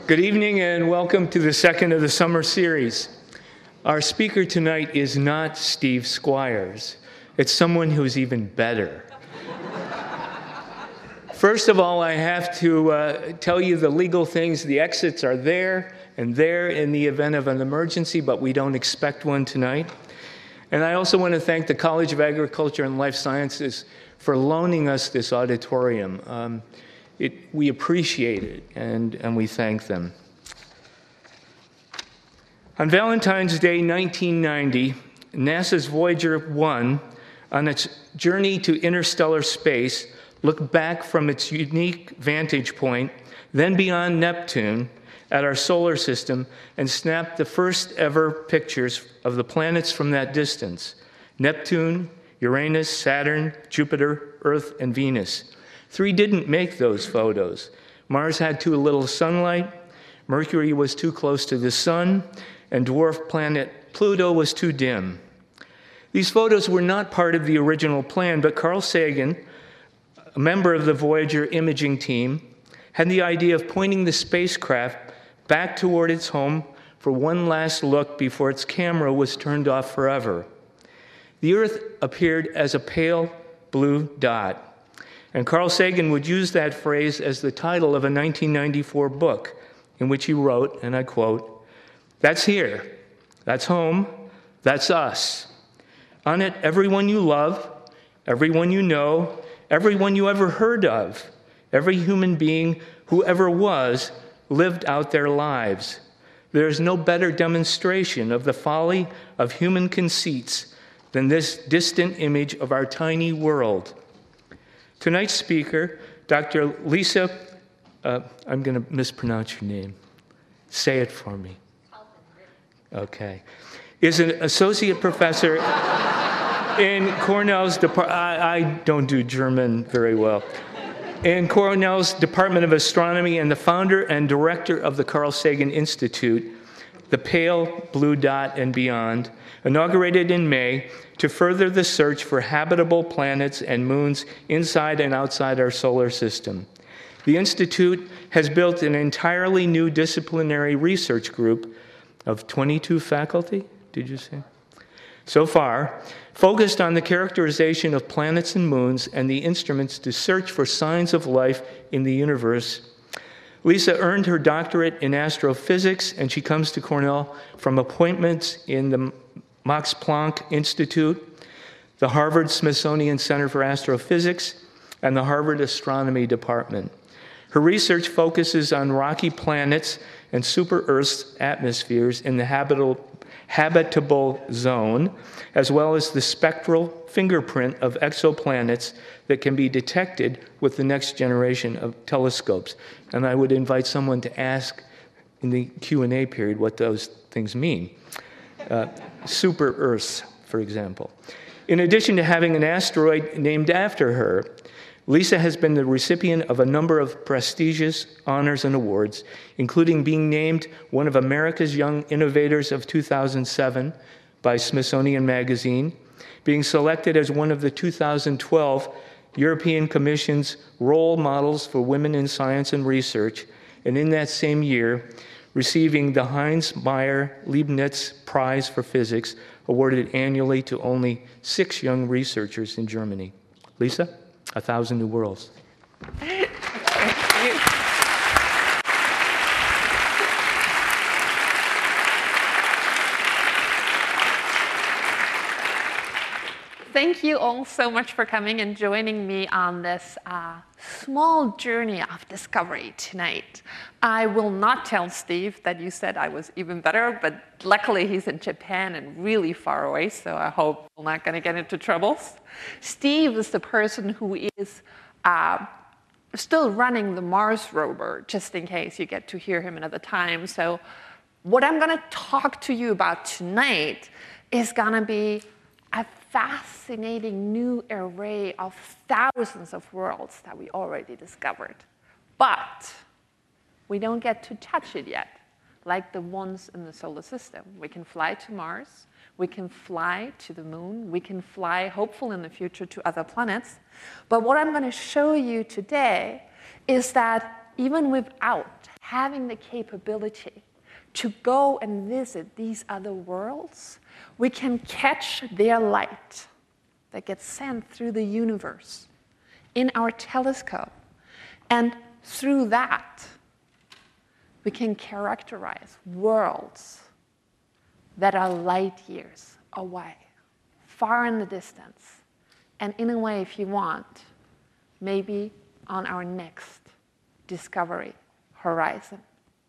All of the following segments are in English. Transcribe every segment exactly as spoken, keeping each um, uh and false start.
Good evening and welcome to the second of the summer series. Our speaker tonight is not Steve Squires. It's someone who's even better. First of all, I have to uh, tell you the legal things. The exits are there and there in the event of an emergency, but we don't expect one tonight. And I also want to thank the College of Agriculture and Life Sciences for loaning us this auditorium. Um, It, we appreciate it, and, and we thank them. On Valentine's Day nineteen ninety, NASA's Voyager one, on its journey to interstellar space, looked back from its unique vantage point, then beyond Neptune, at our solar system, and snapped the first ever pictures of the planets from that distance: Neptune, Uranus, Saturn, Jupiter, Earth, and Venus. Three didn't make those photos. Mars had too little sunlight, Mercury was too close to the sun, and dwarf planet Pluto was too dim. These photos were not part of the original plan, but Carl Sagan, a member of the Voyager imaging team, had the idea of pointing the spacecraft back toward its home for one last look before its camera was turned off forever. The Earth appeared as a pale blue dot. And Carl Sagan would use that phrase as the title of a nineteen ninety-four book in which he wrote, and I quote, "That's here, that's home, that's us. On it, everyone you love, everyone you know, everyone you ever heard of, every human being who ever was, lived out their lives. There is no better demonstration of the folly of human conceits than this distant image of our tiny world." Tonight's speaker, Doctor Lisa, uh, I'm going to mispronounce your name. Say it for me. Okay. Is an associate professor in Cornell's department. I, I don't do German very well. In Cornell's Department of Astronomy, and the founder and director of the Carl Sagan Institute, The Pale Blue Dot and Beyond, inaugurated in May to further the search for habitable planets and moons inside and outside our solar system. The Institute has built an entirely new disciplinary research group of twenty-two faculty, did you say? So far, focused on the characterization of planets and moons and the instruments to search for signs of life in the universe. Lisa earned her doctorate in astrophysics, and she comes to Cornell from appointments in the Max Planck Institute, the Harvard Smithsonian Center for Astrophysics, and the Harvard Astronomy Department. Her research focuses on rocky planets and super-Earth's atmospheres in the habitable, habitable zone, as well as the spectral fingerprint of exoplanets that can be detected with the next generation of telescopes. And I would invite someone to ask in the Q and A period what those things mean. Uh, super-Earths, for example. In addition to having an asteroid named after her, Lisa has been the recipient of a number of prestigious honors and awards, including being named one of America's Young Innovators of two thousand seven by Smithsonian Magazine, being selected as one of the two thousand twelve European Commission's role models for women in science and research, and in that same year, receiving the Heinz Meyer Leibniz Prize for Physics, awarded annually to only six young researchers in Germany. Lisa, A Thousand New Worlds. Thank you. Thank you all so much for coming and joining me on this uh, small journey of discovery tonight. I will not tell Steve that you said I was even better, but luckily he's in Japan and really far away, so I hope we're not going to get into troubles. Steve is the person who is uh, still running the Mars rover, just in case you get to hear him another time. So what I'm going to talk to you about tonight is going to be a fascinating new array of thousands of worlds that we already discovered. But we don't get to touch it yet, like the ones in the solar system. We can fly to Mars, we can fly to the moon, we can fly, hopefully in the future, to other planets. But what I'm going to show you today is that even without having the capability to go and visit these other worlds, we can catch their light that gets sent through the universe in our telescope. And through that, we can characterize worlds that are light years away, far in the distance. And in a way, if you want, maybe on our next discovery horizon.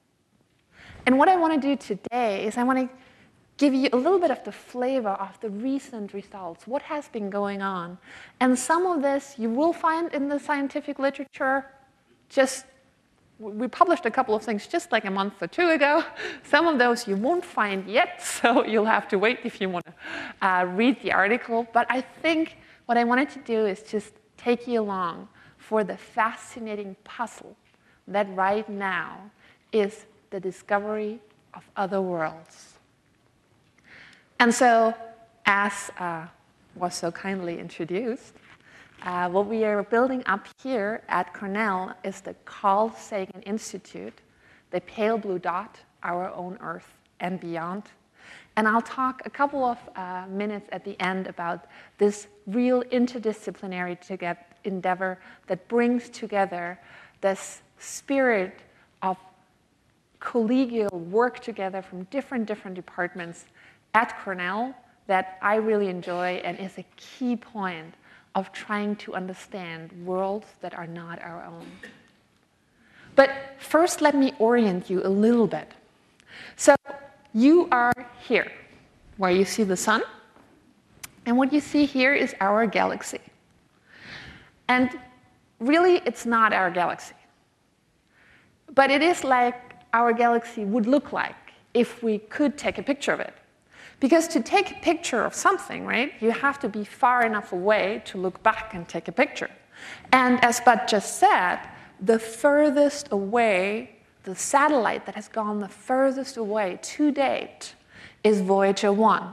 And what I want to do today is I want to give you a little bit of the flavor of the recent results, what has been going on. And some of this you will find in the scientific literature. Just, we published a couple of things just like a month or two ago. Some of those you won't find yet, so you'll have to wait if you want to uh, read the article. But I think what I wanted to do is just take you along for the fascinating puzzle that right now is the discovery of other worlds. And so, as uh, was so kindly introduced, uh, what we are building up here at Cornell is the Carl Sagan Institute, the pale blue dot, our own Earth and beyond. And I'll talk a couple of uh, minutes at the end about this real interdisciplinary to get endeavor that brings together this spirit of collegial work together from different, different departments at Cornell that I really enjoy and is a key point of trying to understand worlds that are not our own. But first, let me orient you a little bit. So you are here, where you see the sun, and what you see here is our galaxy. And really, it's not our galaxy. But it is like our galaxy would look like if we could take a picture of it. Because to take a picture of something, right, you have to be far enough away to look back and take a picture. And as Bud just said, the furthest away, the satellite that has gone the furthest away to date is Voyager one.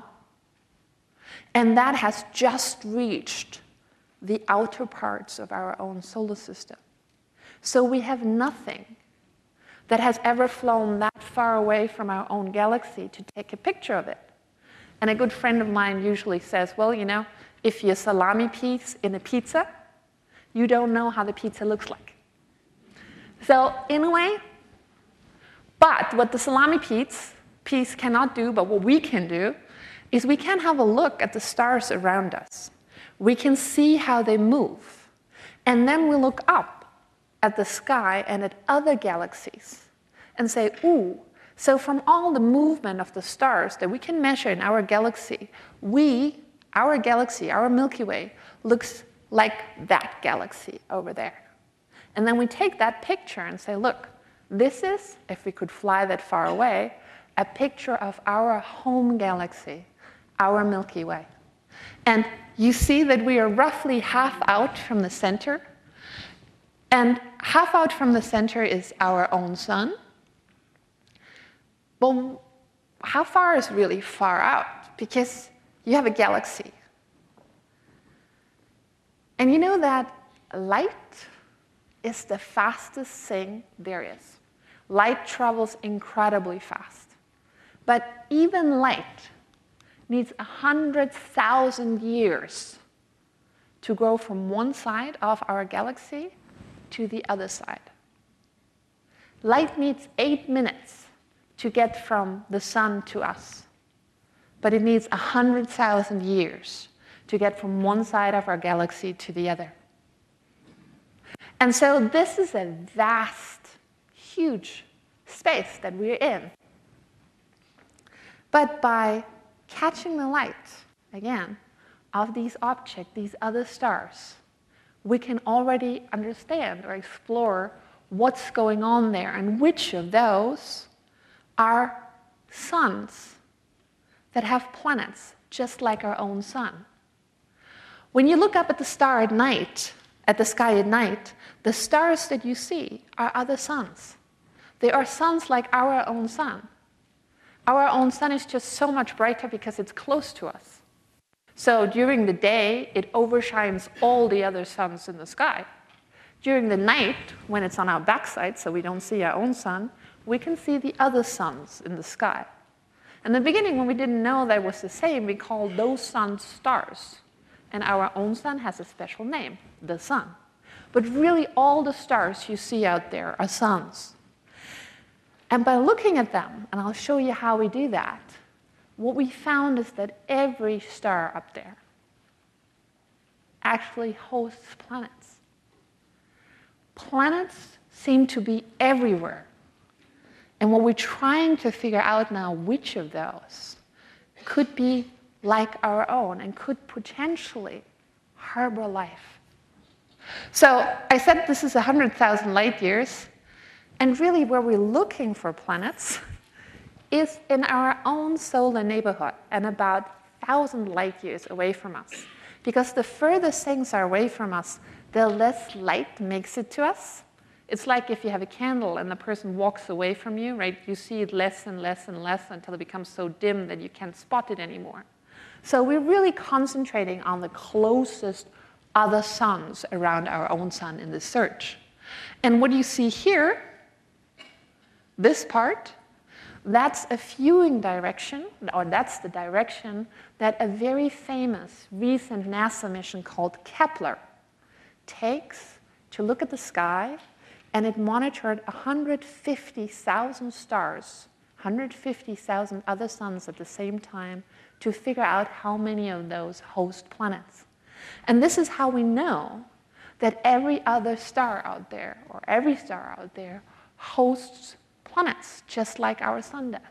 And that has just reached the outer parts of our own solar system. So we have nothing that has ever flown that far away from our own galaxy to take a picture of it. And a good friend of mine usually says, well, you know, if you're a salami piece in a pizza, you don't know how the pizza looks like. So in a way, but what the salami piece, piece cannot do, but what we can do, is we can have a look at the stars around us. We can see how they move. And then we look up at the sky and at other galaxies and say, ooh, so from all the movement of the stars that we can measure in our galaxy, we, our galaxy, our Milky Way, looks like that galaxy over there. And then we take that picture and say, look, this is, if we could fly that far away, a picture of our home galaxy, our Milky Way. And you see that we are roughly half out from the center. And half out from the center is our own sun. Well, how far is really far out? Because you have a galaxy. And you know that light is the fastest thing there is. Light travels incredibly fast. But even light needs one hundred thousand years to go from one side of our galaxy to the other side. Light needs eight minutes to get from the sun to us. But it needs one hundred thousand years to get from one side of our galaxy to the other. And so this is a vast, huge space that we're in. But by catching the light, again, of these objects, these other stars, we can already understand or explore what's going on there and which of those are suns that have planets just like our own sun. When you look up at the star at night, at the sky at night, the stars that you see are other suns. They are suns like our own sun. Our own sun is just so much brighter because it's close to us. So during the day, it overshines all the other suns in the sky. During the night, when it's on our backside, so we don't see our own sun, we can see the other suns in the sky. In the beginning, when we didn't know that was the same, we called those suns stars. And our own sun has a special name, the sun. But really, all the stars you see out there are suns. And by looking at them, and I'll show you how we do that, what we found is that every star up there actually hosts planets. Planets seem to be everywhere. And what we're trying to figure out now, which of those could be like our own and could potentially harbor life. So I said this is one hundred thousand light years. And really where we're looking for planets is in our own solar neighborhood and about one thousand light years away from us. Because the further things are away from us, the less light makes it to us. It's like if you have a candle and the person walks away from you, right? You see it less and less and less until it becomes so dim that you can't spot it anymore. So we're really concentrating on the closest other suns around our own sun in this search. And what you see here, this part, that's a viewing direction, or that's the direction that a very famous recent NASA mission called Kepler takes to look at the sky, and it monitored one hundred fifty thousand stars, one hundred fifty thousand other suns at the same time to figure out how many of those host planets. And this is how we know that every other star out there, or every star out there, hosts planets, just like our sun does.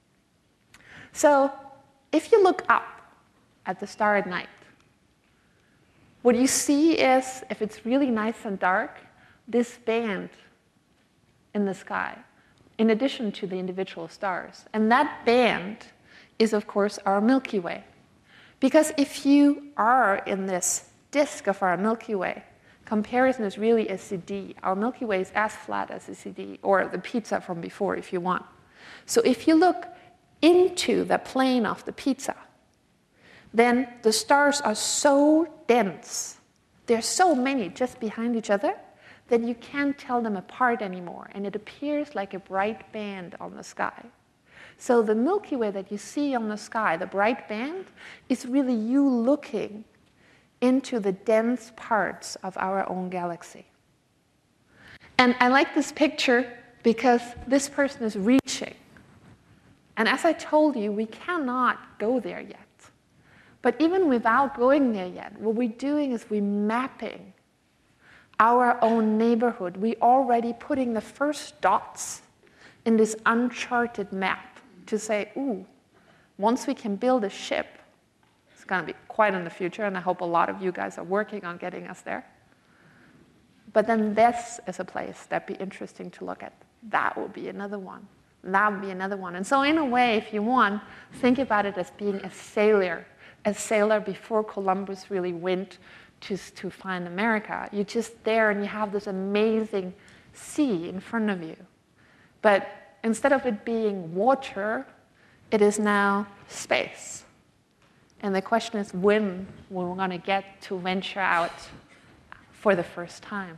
So if you look up at the star at night, what you see is, if it's really nice and dark, this band in the sky, in addition to the individual stars. And that band is, of course, our Milky Way. Because if you are in this disk of our Milky Way, comparison is really a C D. Our Milky Way is as flat as a C D, or the pizza from before, if you want. So if you look into the plane of the pizza, then the stars are so dense, there's so many just behind each other, that you can't tell them apart anymore, and it appears like a bright band on the sky. So the Milky Way that you see on the sky, the bright band, is really you looking into the dense parts of our own galaxy. And I like this picture because this person is reaching. And as I told you, we cannot go there yet. But even without going there yet, what we're doing is we're mapping our own neighborhood. We're already putting the first dots in this uncharted map to say, ooh, once we can build a ship, it's going to be quite in the future, and I hope a lot of you guys are working on getting us there. But then this is a place that'd be interesting to look at. That would be another one. That would be another one. And so in a way, if you want, think about it as being a sailor, a sailor before Columbus really went to, to find America. You're just there and you have this amazing sea in front of you. But instead of it being water, it is now space. And the question is when we're going to get to venture out for the first time.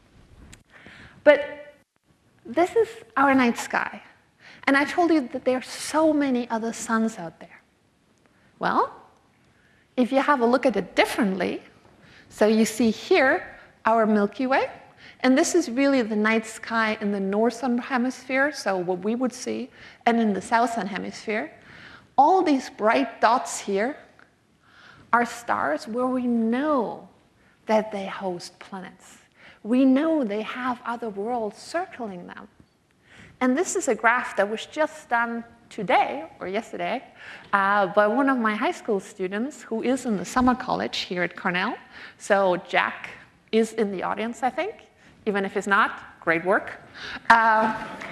But this is our night sky. And I told you that there are so many other suns out there. Well, if you have a look at it differently, so you see here our Milky Way, and this is really the night sky in the northern hemisphere, so what we would see, and in the southern hemisphere. All these bright dots here are stars where we know that they host planets. We know they have other worlds circling them. And this is a graph that was just done today, or yesterday, uh, by one of my high school students who is in the summer college here at Cornell. So Jack is in the audience, I think. Even if he's not, great work. Uh,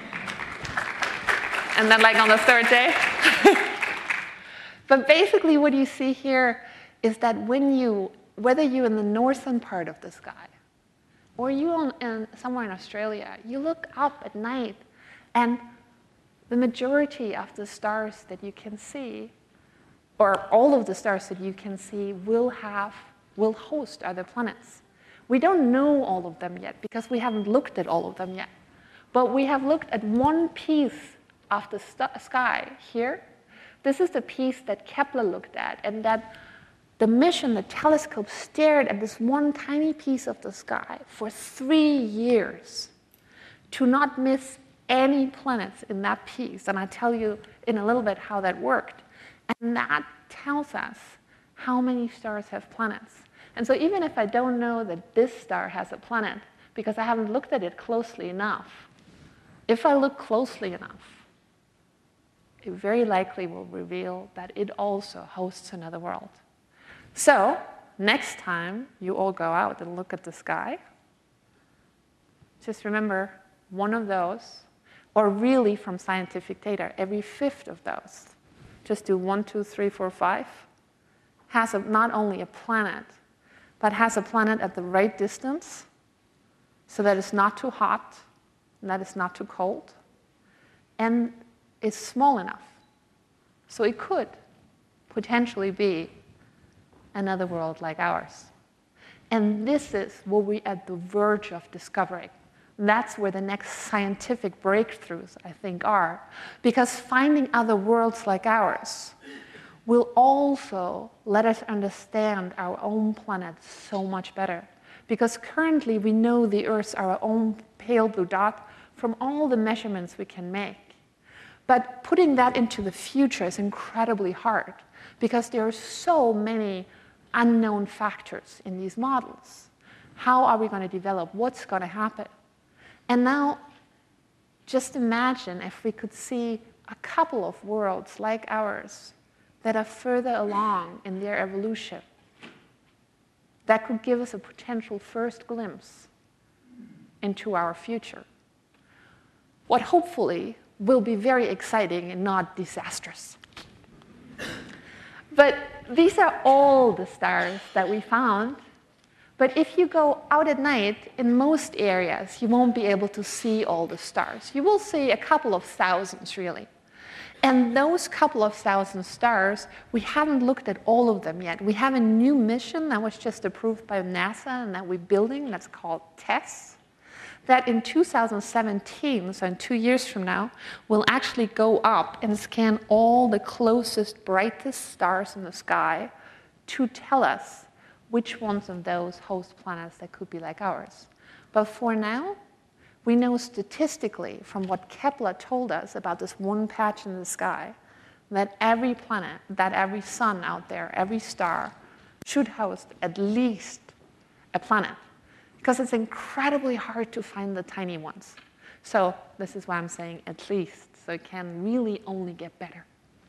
and then like on the third day. But basically what you see here is that when you, whether you're in the northern part of the sky, or you're in, somewhere in Australia, you look up at night, and the majority of the stars that you can see, or all of the stars that you can see, will have, will host other planets. We don't know all of them yet because we haven't looked at all of them yet. But we have looked at one piece of the sky here. This is the piece that Kepler looked at, and that the mission, the telescope, stared at this one tiny piece of the sky for three years to not miss any planets in that piece. And I'll tell you in a little bit how that worked. And that tells us how many stars have planets. And so even if I don't know that this star has a planet, because I haven't looked at it closely enough, if I look closely enough, it very likely will reveal that it also hosts another world. So next time you all go out and look at the sky, just remember one of those, or really from scientific data, every fifth of those, just do one, two, three, four, five, has a, not only a planet, but has a planet at the right distance so that it's not too hot and that it's not too cold, and is small enough. So it could potentially be another world like ours. And this is what we're at the verge of discovering. That's where the next scientific breakthroughs, I think, are. Because finding other worlds like ours will also let us understand our own planet so much better. Because currently we know the Earth's our own pale blue dot from all the measurements we can make. But putting that into the future is incredibly hard because there are so many unknown factors in these models. How are we going to develop? What's going to happen? And now, just imagine if we could see a couple of worlds like ours that are further along in their evolution. That could give us a potential first glimpse into our future. What hopefully will be very exciting and not disastrous. But these are all the stars that we found. But if you go out at night, in most areas, you won't be able to see all the stars. You will see a couple of thousands, really. And those couple of thousand stars, we haven't looked at all of them yet. We have a new mission that was just approved by NASA and that we're building that's called TESS. That in two thousand seventeen, so in two years from now, will actually go up and scan all the closest, brightest stars in the sky to tell us which ones of those host planets that could be like ours. But for now, we know statistically from what Kepler told us about this one patch in the sky that every planet, that every sun out there, every star should host at least a planet. Because it's incredibly hard to find the tiny ones. So this is why I'm saying at least. So it can really only get better.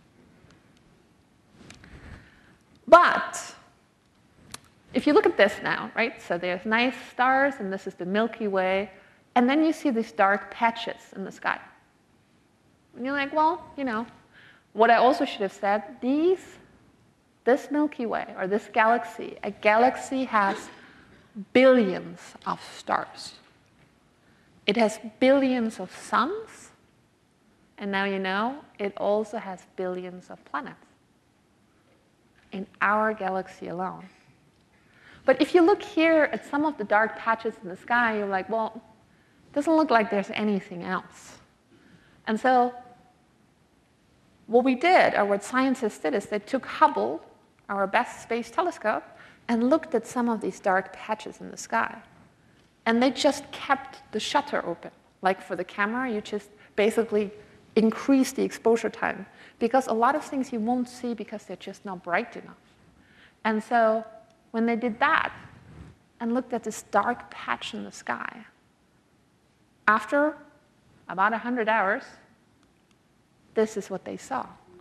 But if you look at this now, right? So there's nice stars, and this is the Milky Way. And then you see these dark patches in the sky. And you're like, well, you know, what I also should have said, these, this Milky Way, or this galaxy, a galaxy has billions of stars. It has billions of suns, and now you know it also has billions of planets in our galaxy alone. But if you look here at some of the dark patches in the sky, you're like, well, it doesn't look like there's anything else. And so what we did, or what scientists did, is they took Hubble, our best space telescope, and looked at some of these dark patches in the sky. And they just kept the shutter open. Like for the camera, you just basically increase the exposure time. Because a lot of things you won't see because they're just not bright enough. And so when they did that and looked at this dark patch in the sky, after about one hundred hours, this is what they saw.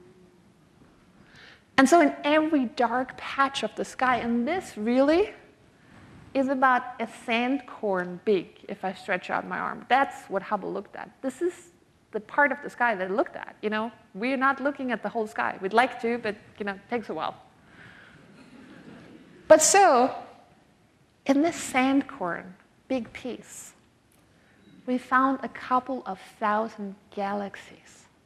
And so in every dark patch of the sky, and this really is about a sand corn big, if I stretch out my arm. That's what Hubble looked at. This is the part of the sky that it looked at. You know, we're not looking at the whole sky. We'd like to, but you know, it takes a while. But so, in this sand corn big piece, we found a couple of thousand galaxies.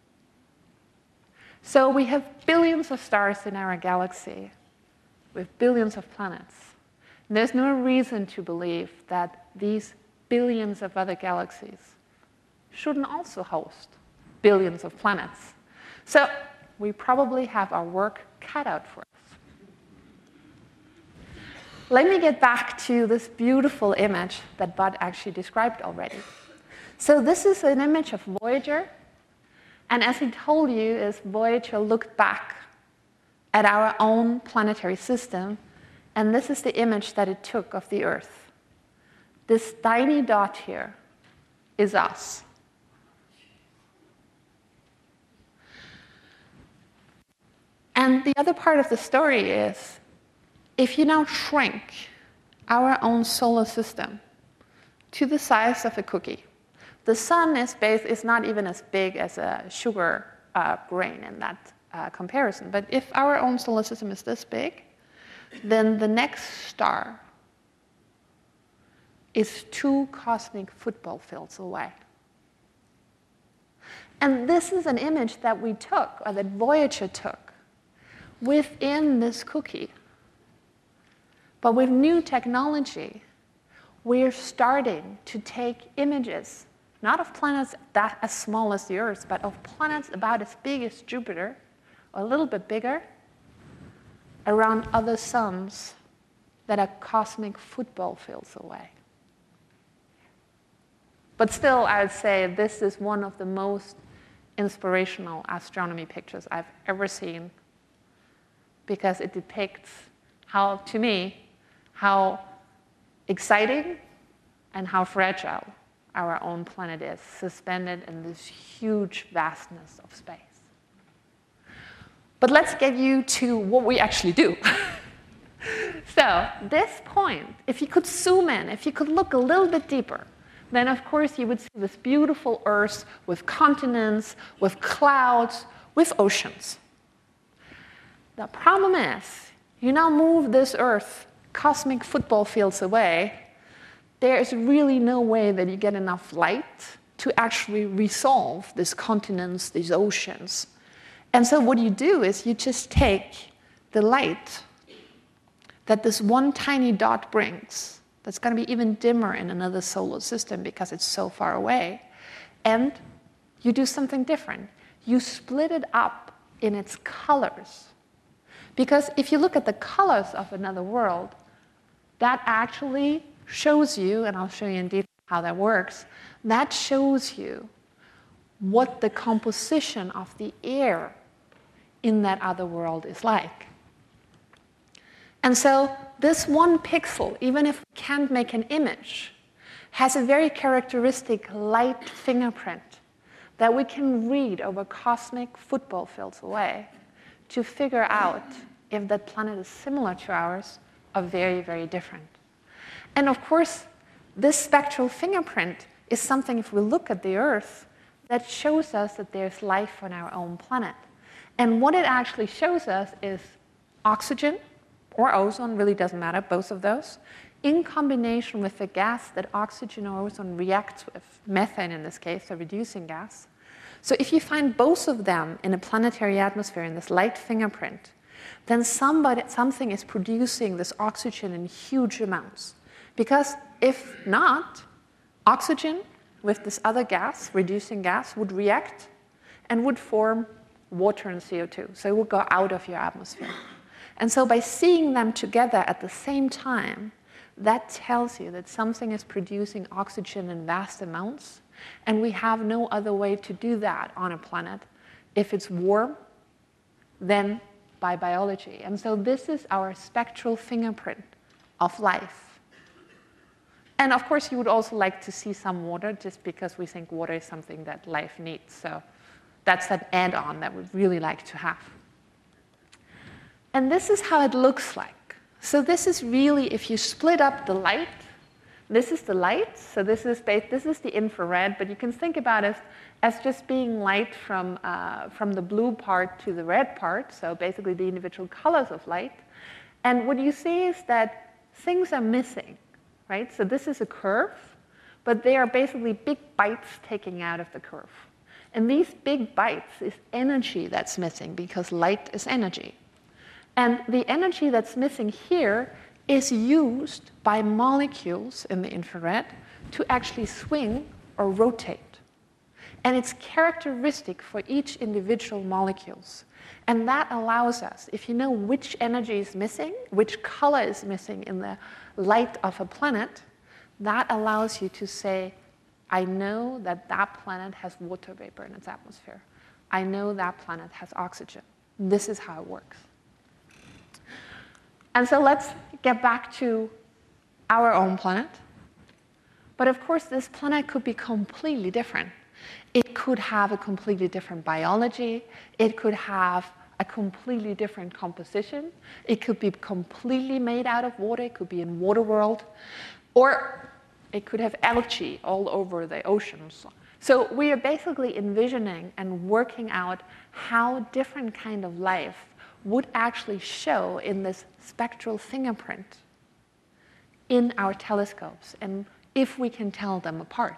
So we have billions of stars in our galaxy with billions of planets. There's no reason to believe that these billions of other galaxies shouldn't also host billions of planets. So we probably have our work cut out for us. Let me get back to this beautiful image that Bud actually described already. So this is an image of Voyager. And as he told you, is Voyager looked back at our own planetary system. And this is the image that it took of the Earth. This tiny dot here is us. And the other part of the story is, if you now shrink our own solar system to the size of a cookie, the sun is, base, is not even as big as a sugar uh, grain in that uh, comparison. But if our own solar system is this big, then the next star is two cosmic football fields away. And this is an image that we took, or that Voyager took, within this cookie. But with new technology, we're starting to take images, not of planets that as small as the Earth, but of planets about as big as Jupiter, or a little bit bigger, around other suns that are cosmic football fields away. But still, I would say this is one of the most inspirational astronomy pictures I've ever seen, because it depicts how, to me, how exciting and how fragile our own planet is, suspended in this huge vastness of space. But let's get you to what we actually do. So this point, if you could zoom in, if you could look a little bit deeper, then of course you would see this beautiful Earth with continents, with clouds, with oceans. The problem is, you now move this Earth cosmic football fields away, there is really no way that you get enough light to actually resolve these continents, these oceans. And so what you do is you just take the light that this one tiny dot brings, that's going to be even dimmer in another solar system because it's so far away, and you do something different. You split it up in its colors. Because if you look at the colors of another world, that actually shows you, and I'll show you in detail how that works, that shows you what the composition of the air in that other world is like. And so this one pixel, even if we can't make an image, has a very characteristic light fingerprint that we can read over cosmic football fields away to figure out if that planet is similar to ours or very, very different. And of course, this spectral fingerprint is something, if we look at the Earth, that shows us that there's life on our own planet. And what it actually shows us is oxygen or ozone, really doesn't matter, both of those, in combination with the gas that oxygen or ozone reacts with, methane in this case, a reducing gas. So if you find both of them in a planetary atmosphere in this light fingerprint, then somebody, something is producing this oxygen in huge amounts. Because if not, oxygen with this other gas, reducing gas, would react and would form water and C O two. So it would go out of your atmosphere. And so by seeing them together at the same time, that tells you that something is producing oxygen in vast amounts, and we have no other way to do that on a planet if it's warm than by biology. And so this is our spectral fingerprint of life. And of course, you would also like to see some water, just because we think water is something that life needs. So that's an add-on that we'd really like to have. And this is how it looks like. So this is really, if you split up the light, this is the light. So this is, this is the infrared, but you can think about it as just being light from, uh, from the blue part to the red part, so basically the individual colors of light. And what you see is that things are missing, right? So this is a curve, but they are basically big bites taking out of the curve. And these big bites is energy that's missing, because light is energy. And the energy that's missing here is used by molecules in the infrared to actually swing or rotate. And it's characteristic for each individual molecules. And that allows us, if you know which energy is missing, which color is missing in the light of a planet, that allows you to say, I know that that planet has water vapor in its atmosphere. I know that planet has oxygen. This is how it works. And so let's get back to our own planet. But of course, this planet could be completely different. It could have a completely different biology. It could have a completely different composition. It could be completely made out of water. It could be in water world. Or it could have algae all over the oceans. So we are basically envisioning and working out how different kind of life would actually show in this spectral fingerprint in our telescopes, and if we can tell them apart.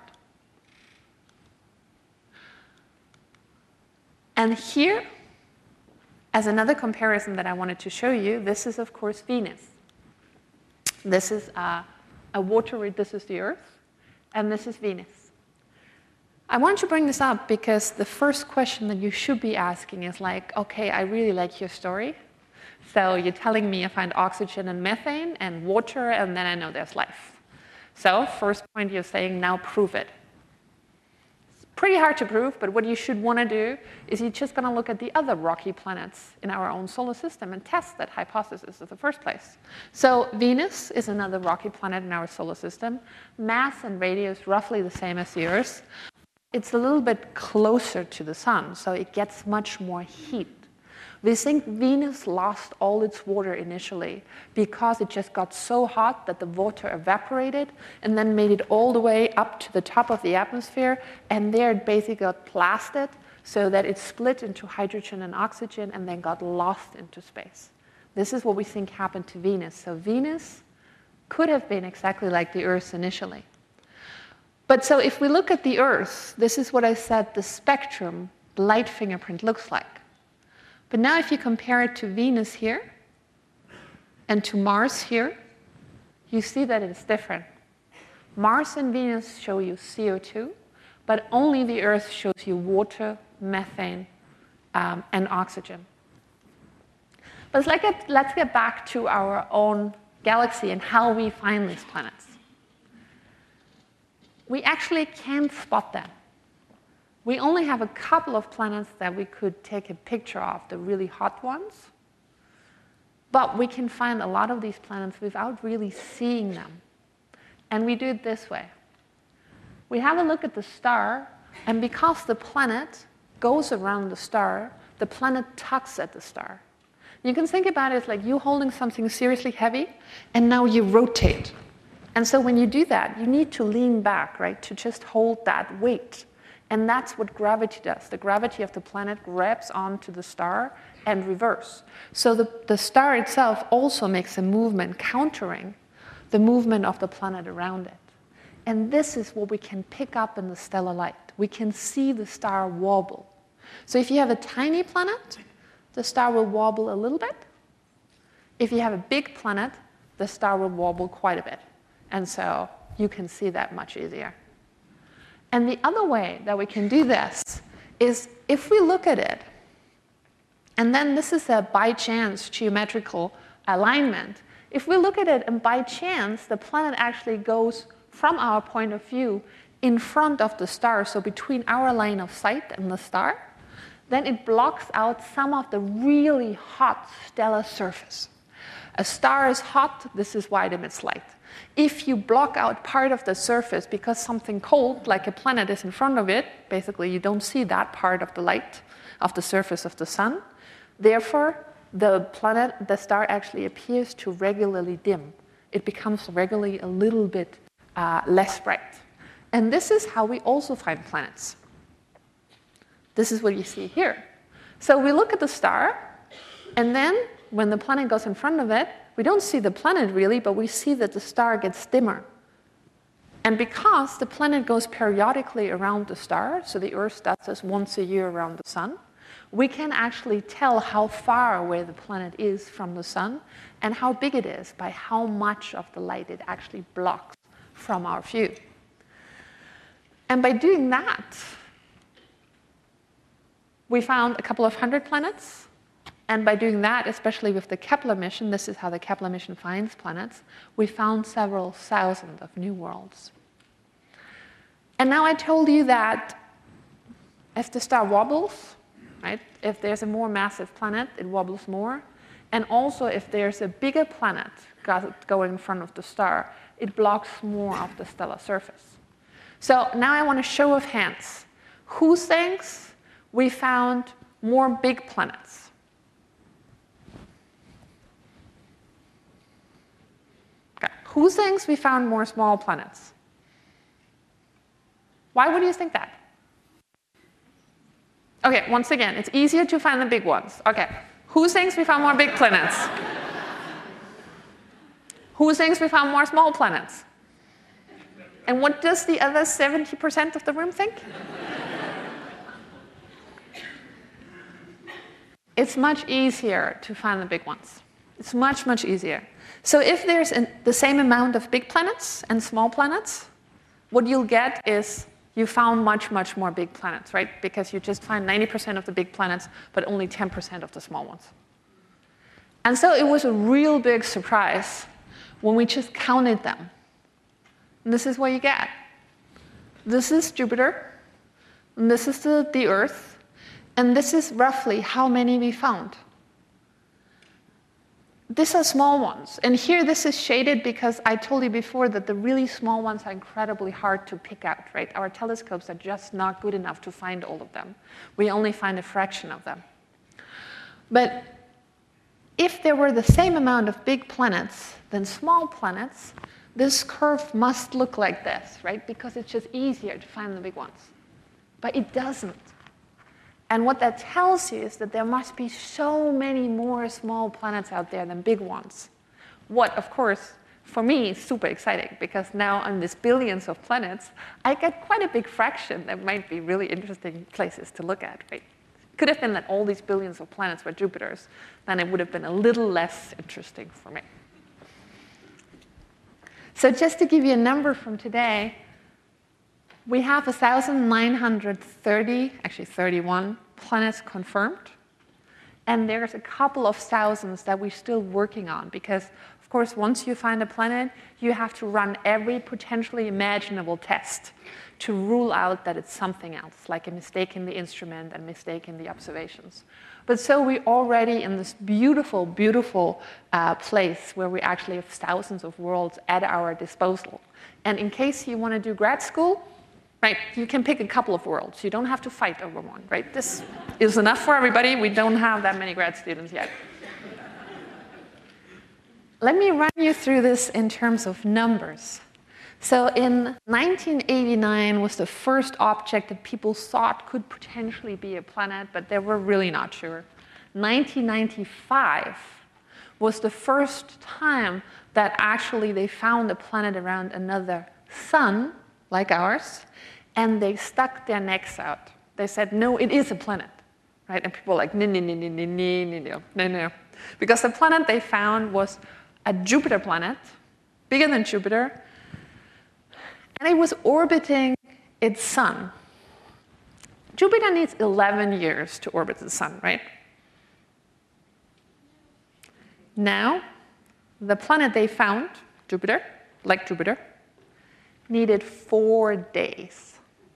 And here, as another comparison that I wanted to show you, this is, of course, Venus. This is a, a watery, this is the Earth, and this is Venus. I want to bring this up because the first question that you should be asking is like, okay, I really like your story. So you're telling me I find oxygen and methane and water, and then I know there's life. So first point, you're saying, now prove it. Pretty hard to prove, but what you should want to do is you're just going to look at the other rocky planets in our own solar system and test that hypothesis in the first place. So Venus is another rocky planet in our solar system. Mass and radius roughly the same as the Earth. It's a little bit closer to the sun, so it gets much more heat. We think Venus lost all its water initially because it just got so hot that the water evaporated and then made it all the way up to the top of the atmosphere, and there it basically got blasted so that it split into hydrogen and oxygen and then got lost into space. This is what we think happened to Venus. So Venus could have been exactly like the Earth initially. But so if we look at the Earth, this is what I said the spectrum, the light fingerprint looks like. But now if you compare it to Venus here and to Mars here, you see that it's different. Mars and Venus show you C O two, but only the Earth shows you water, methane, um, and oxygen. But let's get, let's get back to our own galaxy and how we find these planets. We actually can't spot them. We only have a couple of planets that we could take a picture of, the really hot ones. But we can find a lot of these planets without really seeing them. And we do it this way. We have a look at the star, and because the planet goes around the star, the planet tugs at the star. You can think about it as like you holding something seriously heavy, and now you rotate. And so when you do that, you need to lean back, right, to just hold that weight. And that's what gravity does. The gravity of the planet grabs onto the star and reverse. So the, the star itself also makes a movement countering the movement of the planet around it. And this is what we can pick up in the stellar light. We can see the star wobble. So if you have a tiny planet, the star will wobble a little bit. If you have a big planet, the star will wobble quite a bit. And so you can see that much easier. And the other way that we can do this is if we look at it, and then this is a by chance geometrical alignment. If we look at it and by chance the planet actually goes from our point of view in front of the star, so between our line of sight and the star, then it blocks out some of the really hot stellar surface. A star is hot, this is why it emits light. If you block out part of the surface because something cold, like a planet, is in front of it, basically you don't see that part of the light of the surface of the sun. Therefore, the planet, the star actually appears to regularly dim. It becomes regularly a little bit uh, less bright. And this is how we also find planets. This is what you see here. So we look at the star, and then when the planet goes in front of it, we don't see the planet really, but we see that the star gets dimmer. And because the planet goes periodically around the star, so the Earth does this once a year around the sun, we can actually tell how far away the planet is from the sun and how big it is by how much of the light it actually blocks from our view. And by doing that, we found a couple of hundred planets. And by doing that, especially with the Kepler mission, this is how the Kepler mission finds planets, we found several thousand of new worlds. And now I told you that if the star wobbles, right, if there's a more massive planet, it wobbles more. And also, if there's a bigger planet going in front of the star, it blocks more of the stellar surface. So now I want a show of hands. Who thinks we found more big planets? Okay. Who thinks we found more small planets? Why would you think that? Okay, once again, it's easier to find the big ones. Okay, who thinks we found more big planets? Who thinks we found more small planets? And what does the other seventy percent of the room think? It's much easier to find the big ones. It's much, much easier. So if there's an, the same amount of big planets and small planets, what you'll get is you found much, much more big planets, right? Because you just find ninety percent of the big planets, but only ten percent of the small ones. And so it was a real big surprise when we just counted them. And this is what you get. This is Jupiter, and this is the, the Earth, and this is roughly how many we found. These are small ones. And here this is shaded because I told you before that the really small ones are incredibly hard to pick out, right? Our telescopes are just not good enough to find all of them. We only find a fraction of them. But if there were the same amount of big planets than small planets, this curve must look like this, right? Because it's just easier to find the big ones. But it doesn't. And what that tells you is that there must be so many more small planets out there than big ones. What, of course, for me is super exciting, because now on these billions of planets, I get quite a big fraction that might be really interesting places to look at, right? Could have been that all these billions of planets were Jupiters, then it would have been a little less interesting for me. So just to give you a number from today, we have one thousand nine hundred thirty, actually thirty-one, planets confirmed. And there's a couple of thousands that we're still working on, because, of course, once you find a planet, you have to run every potentially imaginable test to rule out that it's something else, like a mistake in the instrument and a mistake in the observations. But so we're already in this beautiful, beautiful uh, place where we actually have thousands of worlds at our disposal. And in case you want to do grad school, right, you can pick a couple of worlds. You don't have to fight over one, right? This is enough for everybody. We don't have that many grad students yet. Let me run you through this in terms of numbers. So in nineteen eighty-nine was the first object that people thought could potentially be a planet, but they were really not sure. nineteen ninety-five was the first time that actually they found a planet around another sun, like ours, and they stuck their necks out. They said, no, it is a planet, right? And people were like, no, no, no, no, no, no, no, no, no. Because the planet they found was a Jupiter planet, bigger than Jupiter, and it was orbiting its sun. Jupiter needs eleven years to orbit the sun, right? Now, the planet they found, Jupiter, like Jupiter, needed four days.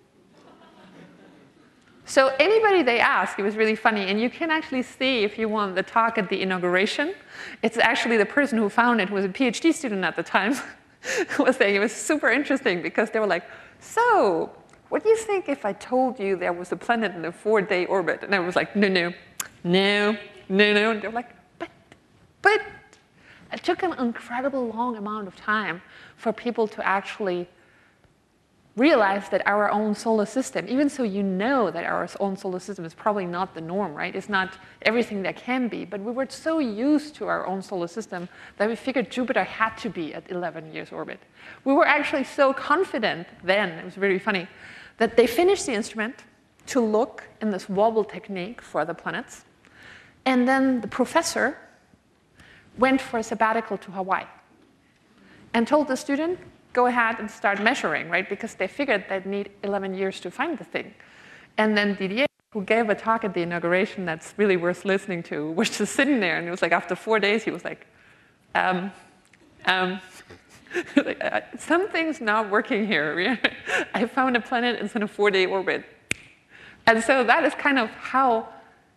So anybody they ask, it was really funny, and you can actually see, if you want, the talk at the inauguration. It's actually the person who found it, who was a PhD student at the time, was saying it was super interesting, because they were like, so what do you think if I told you there was a planet in a four-day orbit? And I was like, no, no, no, no, no. And they're like, but, but. It took an incredible long amount of time for people to actually realize that our own solar system, even so you know that our own solar system is probably not the norm, right? It's not everything there can be, but we were so used to our own solar system that we figured Jupiter had to be at eleven years orbit. We were actually so confident then, it was very funny, that they finished the instrument, to look in this wobble technique for the planets. And then the professor went for a sabbatical to Hawaii and told the student, go ahead and start measuring, right? Because they figured they'd need eleven years to find the thing. And then Didier, who gave a talk at the inauguration that's really worth listening to, was just sitting there, and it was like after four days, he was like, um, um, like, uh, something's not working here. I found a planet, it's in a four-day orbit. And so that is kind of how,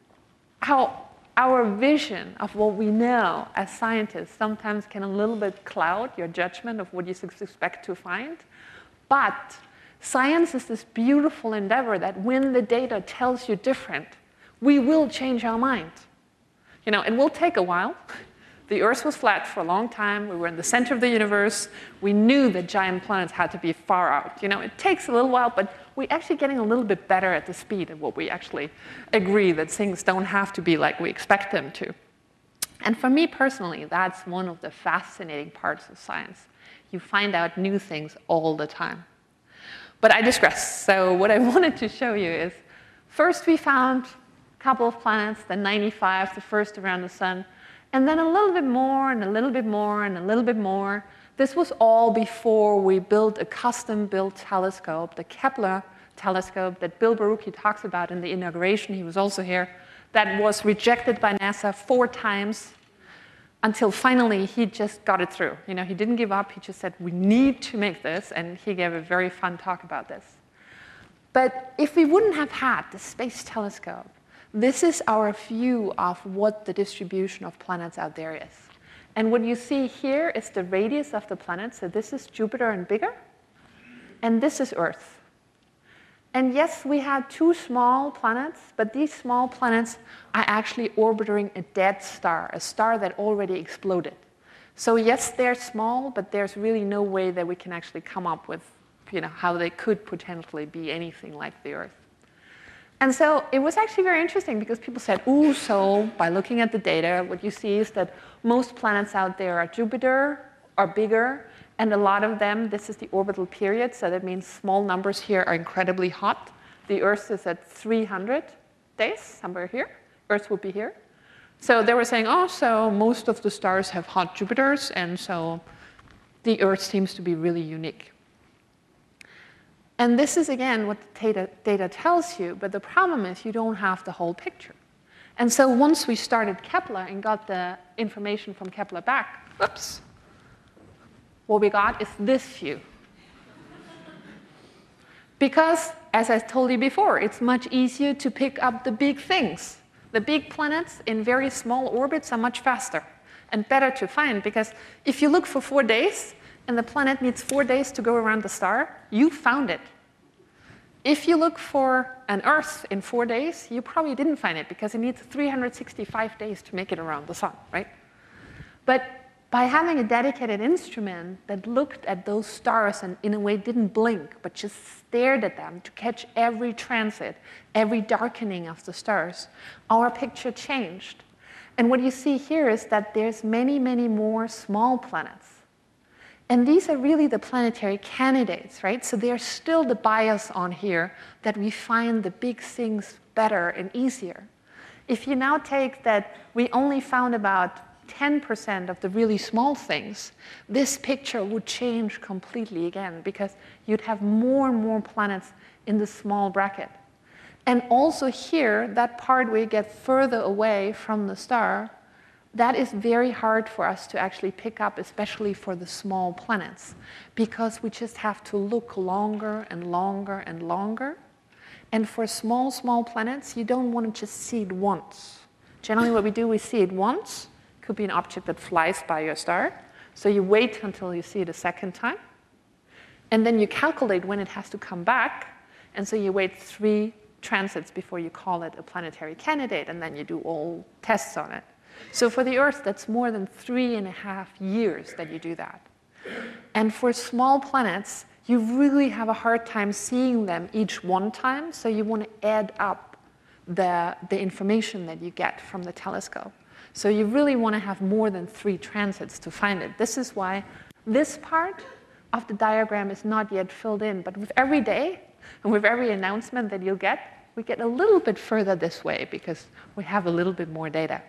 how our vision of what we know as scientists sometimes can a little bit cloud your judgment of what you expect to find. But science is this beautiful endeavor that when the data tells you different, we will change our mind. You know, it will take a while. The Earth was flat for a long time. We were in the center of the universe. We knew that giant planets had to be far out. You know, it takes a little while, but we're actually getting a little bit better at the speed at what we actually agree that things don't have to be like we expect them to. And for me personally, that's one of the fascinating parts of science. You find out new things all the time. But I digress. So what I wanted to show you is, first we found a couple of planets, the ninety-five, the first around the sun, and then a little bit more, and a little bit more, and a little bit more. This was all before we built a custom-built telescope, the Kepler telescope that Bill Borucki talks about in the inauguration. He was also here. That was rejected by NASA four times until finally he just got it through. You know, he didn't give up. He just said, we need to make this, and he gave a very fun talk about this. But if we wouldn't have had the Space Telescope, this is our view of what the distribution of planets out there is. And what you see here is the radius of the planet. So this is Jupiter and bigger. And this is Earth. And yes, we had two small planets, but these small planets are actually orbiting a dead star, a star that already exploded. So yes, they're small, but there's really no way that we can actually come up with, you know, how they could potentially be anything like the Earth. And so it was actually very interesting because people said, ooh, so by looking at the data, what you see is that most planets out there are Jupiter, are bigger, and a lot of them, this is the orbital period, so that means small numbers here are incredibly hot. The Earth is at three hundred days, somewhere here. Earth would be here. So they were saying, oh, so most of the stars have hot Jupiters, and so the Earth seems to be really unique. And this is, again, what the data, data tells you, but the problem is you don't have the whole picture. And so once we started Kepler and got the information from Kepler back, whoops, what we got is this view. Because, as I told you before, it's much easier to pick up the big things. The big planets in very small orbits are much faster and better to find, because if you look for four days, and the planet needs four days to go around the star, you found it. If you look for an Earth in four days, you probably didn't find it because it needs three hundred sixty-five days to make it around the sun, right? But by having a dedicated instrument that looked at those stars and in a way didn't blink, but just stared at them to catch every transit, every darkening of the stars, our picture changed. And what you see here is that there's many, many more small planets. And these are really the planetary candidates, right? So there's still the bias on here that we find the big things better and easier. If you now take that we only found about ten percent of the really small things, this picture would change completely again, because you'd have more and more planets in the small bracket. And also here, that part where you get further away from the star, that is very hard for us to actually pick up, especially for the small planets, because we just have to look longer and longer and longer. And for small, small planets, you don't want to just see it once. Generally what we do, we see it once. It could be an object that flies by your star. So you wait until you see it a second time. And then you calculate when it has to come back. And so you wait three transits before you call it a planetary candidate, and then you do all tests on it. So for the Earth, that's more than three and a half years that you do that. And for small planets, you really have a hard time seeing them each one time, so you want to add up the, the information that you get from the telescope. So you really want to have more than three transits to find it. This is why this part of the diagram is not yet filled in, but with every day and with every announcement that you'll get, We get a little bit further this way because we have a little bit more data.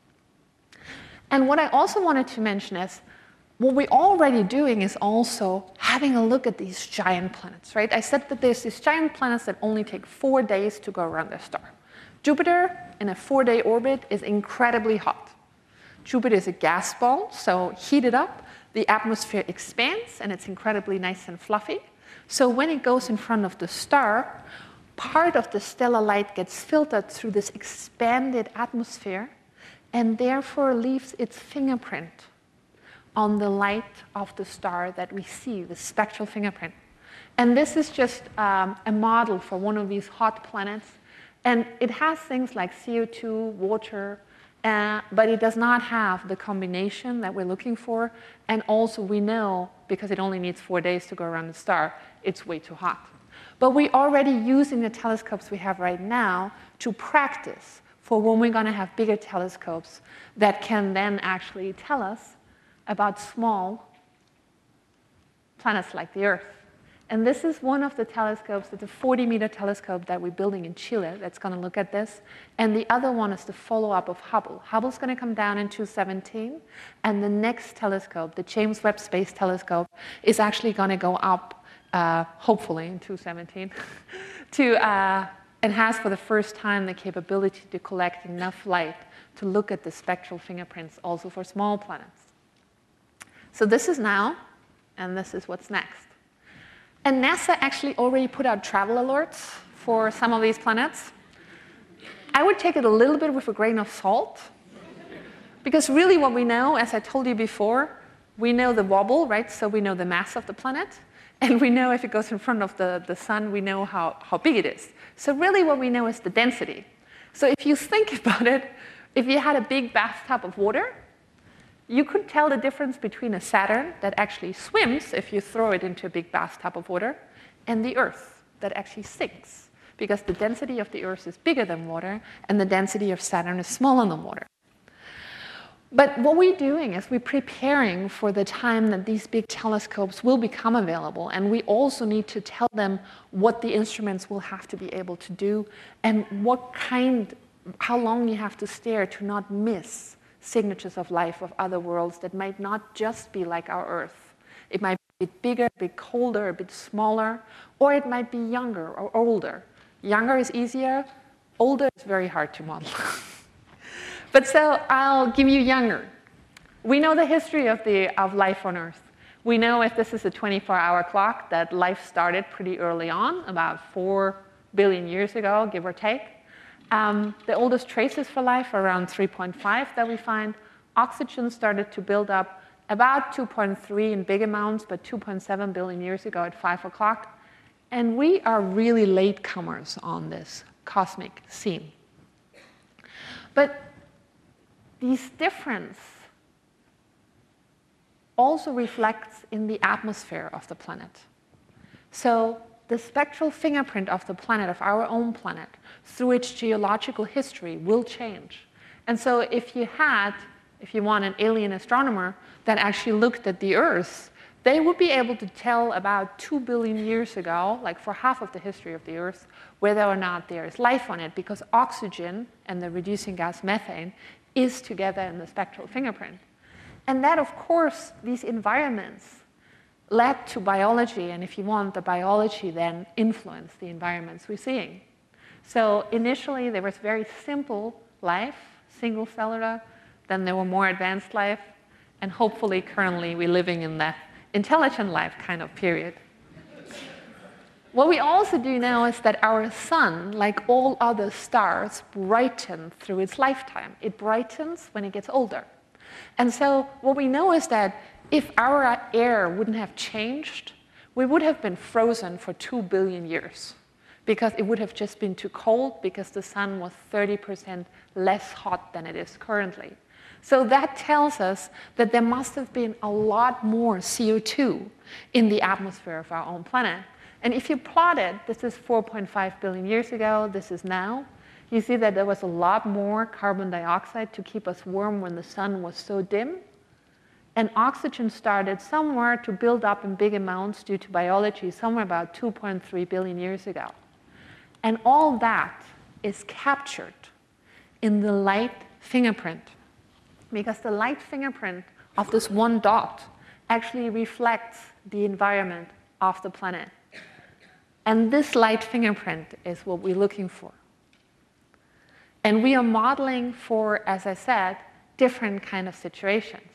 And what I also wanted to mention is, what we're already doing is also having a look at these giant planets, right? I said that there's these giant planets that only take four days to go around their star. Jupiter, in a four-day orbit, is incredibly hot. Jupiter is a gas ball, so heated up, the atmosphere expands, and it's incredibly nice and fluffy. So when it goes in front of the star, part of the stellar light gets filtered through this expanded atmosphere and therefore leaves its fingerprint on the light of the star that we see, the spectral fingerprint. And this is just um, a model for one of these hot planets. And it has things like C O two, water, uh, but it does not have the combination that we're looking for. And also we know, because it only needs four days to go around the star, it's way too hot. But we're already using the telescopes we have right now to practice for when we're going to have bigger telescopes that can then actually tell us about small planets like the Earth. And this is one of the telescopes. It's a forty meter telescope that we're building in Chile that's going to look at this. And the other one is the follow-up of Hubble. Hubble's going to come down in two thousand seventeen. And the next telescope, the James Webb Space Telescope, is actually going to go up, uh, hopefully in two thousand seventeen, to, uh, and has for the first time the capability to collect enough light to look at the spectral fingerprints also for small planets. So this is now, and this is what's next. And NASA actually already put out travel alerts for some of these planets. I would take it a little bit with a grain of salt, because really what we know, as I told you before, we know the wobble, right? So we know the mass of the planet, and we know if it goes in front of the, the sun, we know how, how big it is. So really what we know is the density. So if you think about it, if you had a big bathtub of water, you could tell the difference between a Saturn that actually swims if you throw it into a big bathtub of water and the Earth that actually sinks, because the density of the Earth is bigger than water and the density of Saturn is smaller than water. But what we're doing is we're preparing for the time that these big telescopes will become available, and we also need to tell them what the instruments will have to be able to do and what kind, how long you have to stare to not miss signatures of life of other worlds that might not just be like our Earth. It might be a bit bigger, a bit colder, a bit smaller, or it might be younger or older. Younger is easier, older is very hard to model. But so I'll give you younger. We know the history of, the, of life on Earth. We know if this is a twenty-four hour clock that life started pretty early on, about four billion years ago, give or take. Um, the oldest traces for life are around three point five that we find. Oxygen started to build up about two point three in big amounts, but two point seven billion years ago at five o'clock. And we are really latecomers on this cosmic scene. But this difference also reflects in the atmosphere of the planet. So the spectral fingerprint of the planet, of our own planet, through its geological history will change. And so if you had, if you want an alien astronomer that actually looked at the Earth, they would be able to tell about two billion years ago, like for half of the history of the Earth, whether or not there is life on it, because oxygen and the reducing gas methane is together in the spectral fingerprint. And that, of course, these environments led to biology, and if you want, the biology then influenced the environments we're seeing. So initially, there was very simple life, single cellular, then there were more advanced life, and hopefully currently we're living in the intelligent life kind of period. What we also do know is that our sun, like all other stars, brightens through its lifetime. It brightens when it gets older. And so what we know is that if our air wouldn't have changed, we would have been frozen for two billion years, because it would have just been too cold because the sun was thirty percent less hot than it is currently. So that tells us that there must have been a lot more C O two in the atmosphere of our own planet. And if you plot it, this is four point five billion years ago, this is now, you see that there was a lot more carbon dioxide to keep us warm when the sun was so dim. And oxygen started somewhere to build up in big amounts due to biology, somewhere about two point three billion years ago. And all that is captured in the light fingerprint, because the light fingerprint of this one dot actually reflects the environment of the planet. And this light fingerprint is what we're looking for. And we are modeling for, as I said, different kind of situations.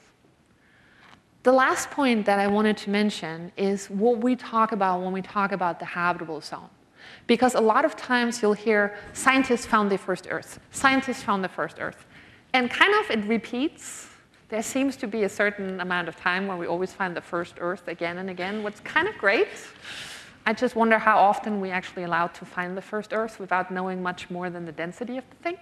The last point that I wanted to mention is what we talk about when we talk about the habitable zone. Because a lot of times you'll hear, scientists found the first Earth. Scientists found the first Earth. And kind of it repeats. There seems to be a certain amount of time where we always find the first Earth again and again, what's kind of great. I just wonder how often we actually allowed to find the first Earth without knowing much more than the density of the thing.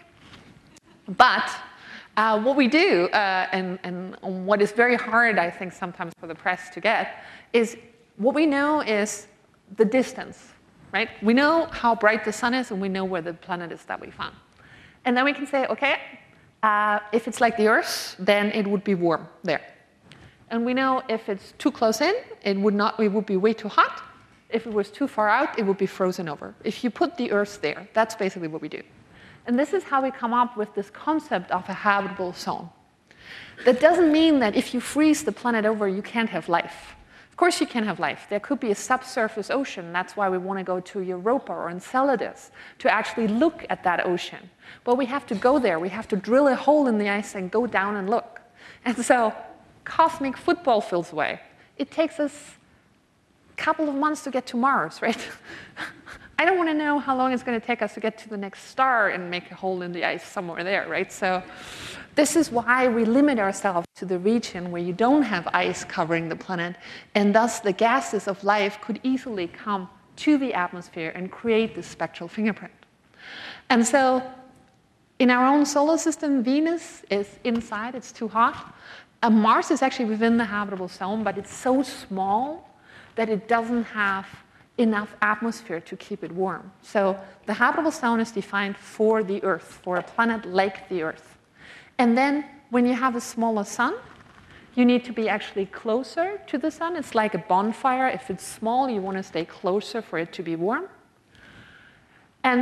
But uh, what we do, uh, and, and what is very hard, I think, sometimes for the press to get, is what we know is the distance, right? We know how bright the sun is, and we know where the planet is that we found. And then we can say, okay, uh, if it's like the Earth, then it would be warm there. And we know if it's too close in, it would not, it would be way too hot. If it was too far out, it would be frozen over. If you put the Earth there, that's basically what we do. And this is how we come up with this concept of a habitable zone. That doesn't mean that if you freeze the planet over, you can't have life. Of course you can have life. There could be a subsurface ocean. That's why we want to go to Europa or Enceladus to actually look at that ocean. But we have to go there. We have to drill a hole in the ice and go down and look. And so cosmic football feels away. It takes us couple of months to get to Mars, right? I don't want to know how long it's going to take us to get to the next star and make a hole in the ice somewhere there, right? So this is why we limit ourselves to the region where you don't have ice covering the planet, and thus the gases of life could easily come to the atmosphere and create this spectral fingerprint. And so in our own solar system, Venus is inside, it's too hot. Uh, Mars is actually within the habitable zone, but it's so small that it doesn't have enough atmosphere to keep it warm. So the habitable zone is defined for the Earth, for a planet like the Earth. And then when you have a smaller sun, you need to be actually closer to the sun. It's like a bonfire. If it's small, you want to stay closer for it to be warm. And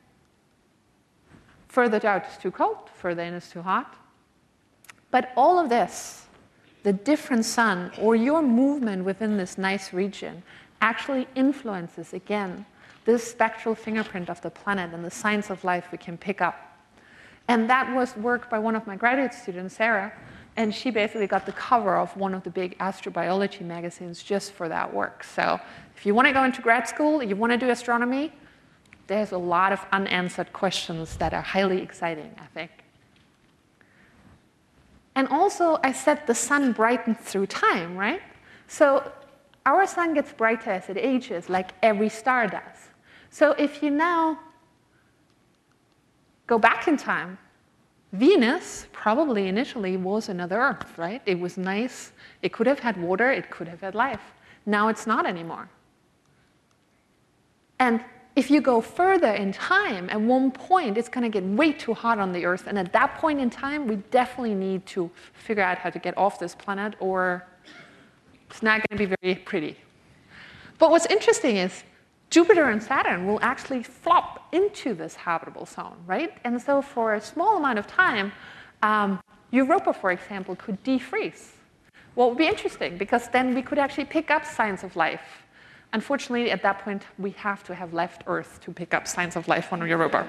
further out is too cold, further in is too hot. But all of this, the different sun, or your movement within this nice region, actually influences, again, this spectral fingerprint of the planet and the signs of life we can pick up. And that was work by one of my graduate students, Sarah, and she basically got the cover of one of the big astrobiology magazines just for that work. So if you want to go into grad school, you want to do astronomy, there's a lot of unanswered questions that are highly exciting, I think. And also, I said the sun brightens through time, right? So our sun gets brighter as it ages, like every star does. So if you now go back in time, Venus probably initially was another Earth, right? It was nice. It could have had water. It could have had life. Now it's not anymore. And if you go further in time, at one point, it's going to get way too hot on the Earth. And at that point in time, we definitely need to figure out how to get off this planet, or it's not going to be very pretty. But what's interesting is Jupiter and Saturn will actually flop into this habitable zone, right? And so for a small amount of time, um, Europa, for example, could defreeze. Well, it would be interesting, because then we could actually pick up signs of life. Unfortunately, at that point, we have to have left Earth to pick up signs of life on Europa.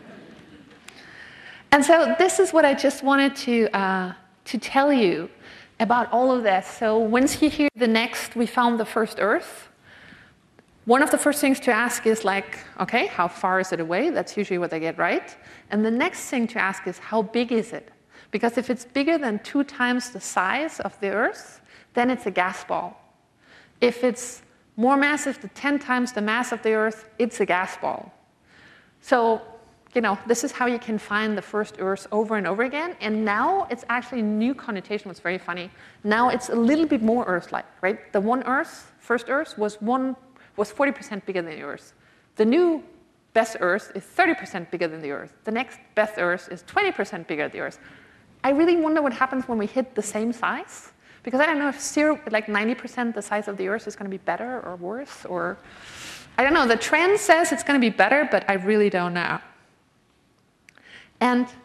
And so this is what I just wanted to, uh, to tell you about all of this. So once you hear the next, we found the first Earth, one of the first things to ask is like, okay, how far is it away? That's usually what they get right. And the next thing to ask is, how big is it? Because if it's bigger than two times the size of the Earth, then it's a gas ball. If it's more massive than ten times the mass of the Earth, it's a gas ball. So, you know, this is how you can find the first Earth over and over again. And now it's actually a new connotation. What's very funny. Now it's a little bit more Earth-like, right? The one Earth, first Earth, was one was forty percent bigger than the Earth. The new best Earth is thirty percent bigger than the Earth. The next best Earth is twenty percent bigger than the Earth. I really wonder what happens when we hit the same size. Because I don't know if zero, like ninety percent the size of the Earth is going to be better or worse, or I don't know, the trend says it's going to be better, but I really don't know. And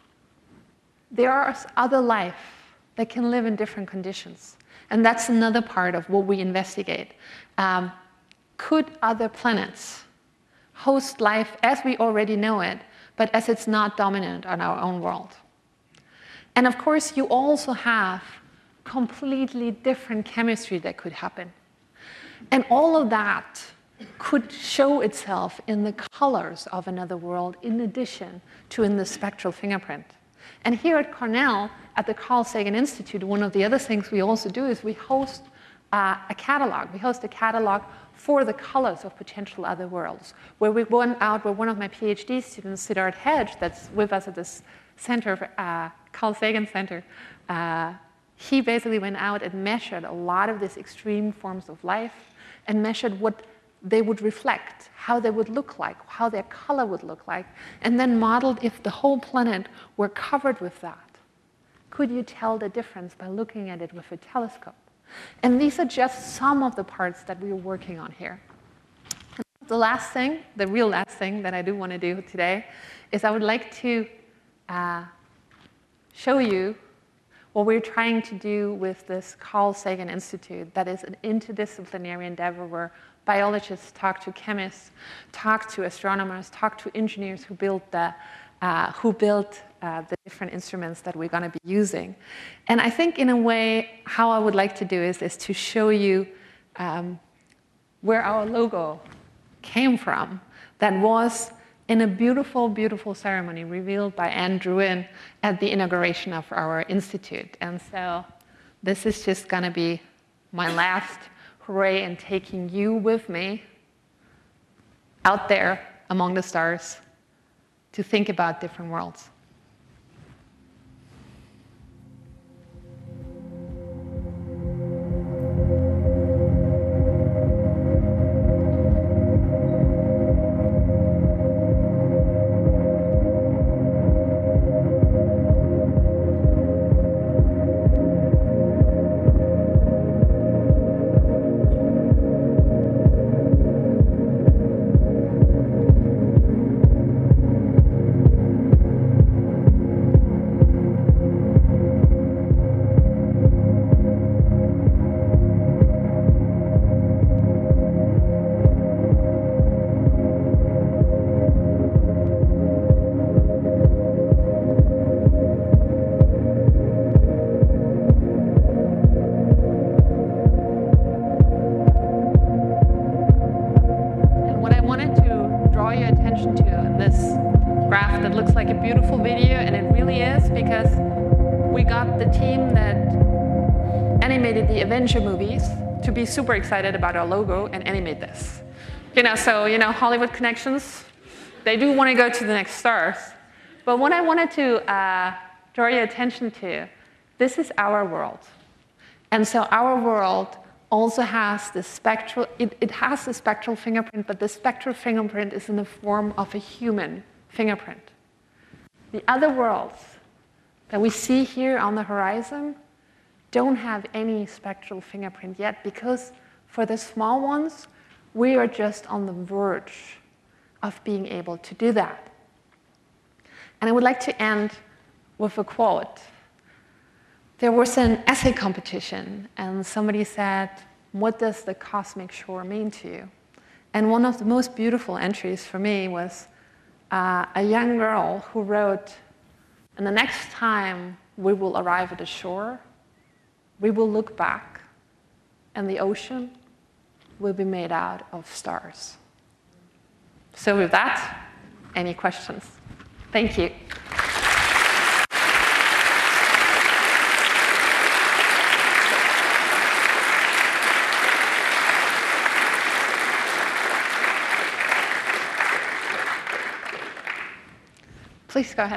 there is other life that can live in different conditions. And that's another part of what we investigate. Um, could other planets host life as we already know it, but as it's not dominant on our own world? And of course, you also have completely different chemistry that could happen. And all of that could show itself in the colors of another world in addition to in the spectral fingerprint. And here at Cornell, at the Carl Sagan Institute, one of the other things we also do is we host uh, a catalog. We host a catalog for the colors of potential other worlds, where we went out where one of my PhD students, Siddharth Hedge, that's with us at this center, uh, Carl Sagan Center, uh, he basically went out and measured a lot of these extreme forms of life and measured what they would reflect, how they would look like, how their color would look like, and then modeled if the whole planet were covered with that. Could you tell the difference by looking at it with a telescope? And these are just some of the parts that we are working on here. And the last thing, the real last thing that I do want to do today is I would like to uh, show you what we're trying to do with this Carl Sagan Institute that is an interdisciplinary endeavor where biologists talk to chemists, talk to astronomers, talk to engineers who built the, uh, who built uh, the different instruments that we're going to be using. And I think in a way, how I would like to do is, is to show you um, where our logo came from that was in a beautiful, beautiful ceremony revealed by Anne Druin at the inauguration of our institute. And so this is just going to be my last hooray in taking you with me out there among the stars to think about different worlds. Adventure movies to be super excited about our logo and animate this. You know, so, you know, Hollywood connections, they do want to go to the next stars. But what I wanted to uh, draw your attention to, this is our world. And so our world also has the spectral, it, it has the spectral fingerprint, but the spectral fingerprint is in the form of a human fingerprint. The other worlds that we see here on the horizon don't have any spectral fingerprint yet because for the small ones, we are just on the verge of being able to do that. And I would like to end with a quote. There was an essay competition, and somebody said, "What does the cosmic shore mean to you?" And one of the most beautiful entries for me was uh, a young girl who wrote, "And the next time we will arrive at the shore, we will look back, and the ocean will be made out of stars." So with that, any questions? Thank you. Please go ahead.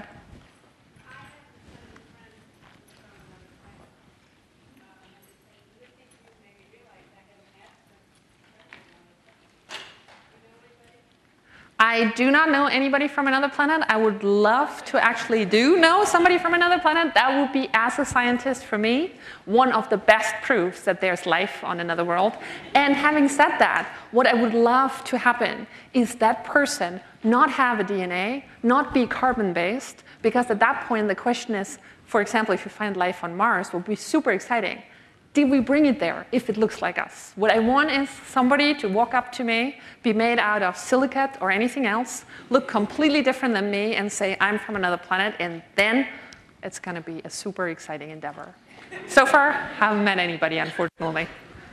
I I do not know anybody from another planet. I would love to actually do know somebody from another planet. That would be, as a scientist for me, one of the best proofs that there's life on another world. And having said that, what I would love to happen is that person not have a D N A, not be carbon-based, because at that point the question is, for example, if you find life on Mars, would be super exciting. Did we bring it there if it looks like us? What I want is somebody to walk up to me, be made out of silicate or anything else, look completely different than me, and say, I'm from another planet, and then it's going to be a super exciting endeavor. So far, haven't met anybody, unfortunately.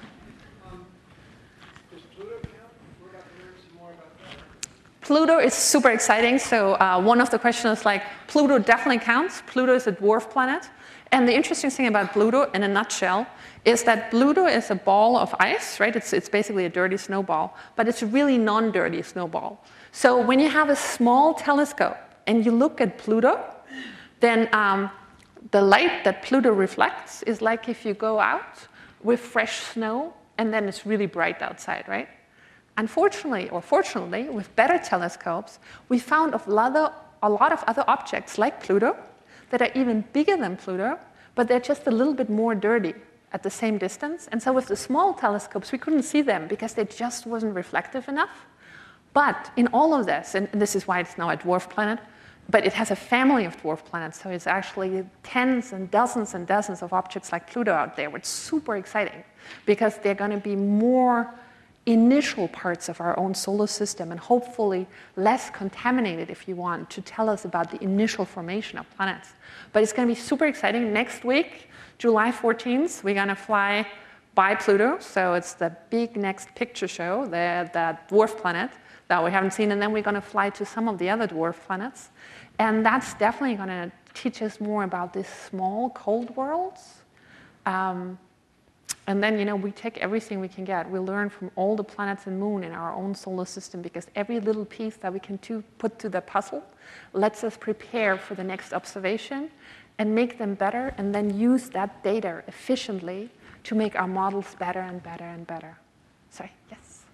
Um, does Pluto count? We're about to learn some more about that. Pluto is super exciting. So uh, one of the questions is like, Pluto definitely counts. Pluto is a dwarf planet. And the interesting thing about Pluto, in a nutshell, is that Pluto is a ball of ice, right? It's, it's basically a dirty snowball, but it's a really non-dirty snowball. So when you have a small telescope and you look at Pluto, then um, the light that Pluto reflects is like if you go out with fresh snow and then it's really bright outside, right? Unfortunately, or fortunately, with better telescopes, we found of other, a lot of other objects like Pluto that are even bigger than Pluto, but they're just a little bit more dirty at the same distance. And so with the small telescopes, we couldn't see them because they just wasn't reflective enough. But in all of this, and this is why it's now a dwarf planet, but it has a family of dwarf planets, so it's actually tens and dozens and dozens of objects like Pluto out there, which is super exciting because they're going to be more initial parts of our own solar system and hopefully less contaminated, if you want, to tell us about the initial formation of planets. But it's going to be super exciting. Next week, July fourteenth, we're going to fly by Pluto. So it's the big next picture show, the, the dwarf planet that we haven't seen. And then we're going to fly to some of the other dwarf planets. And that's definitely going to teach us more about these small, cold worlds. Um, And then, you know, we take everything we can get. We learn from all the planets and moon in our own solar system because every little piece that we can to put to the puzzle lets us prepare for the next observation and make them better, and then use that data efficiently to make our models better and better and better. Sorry, yes?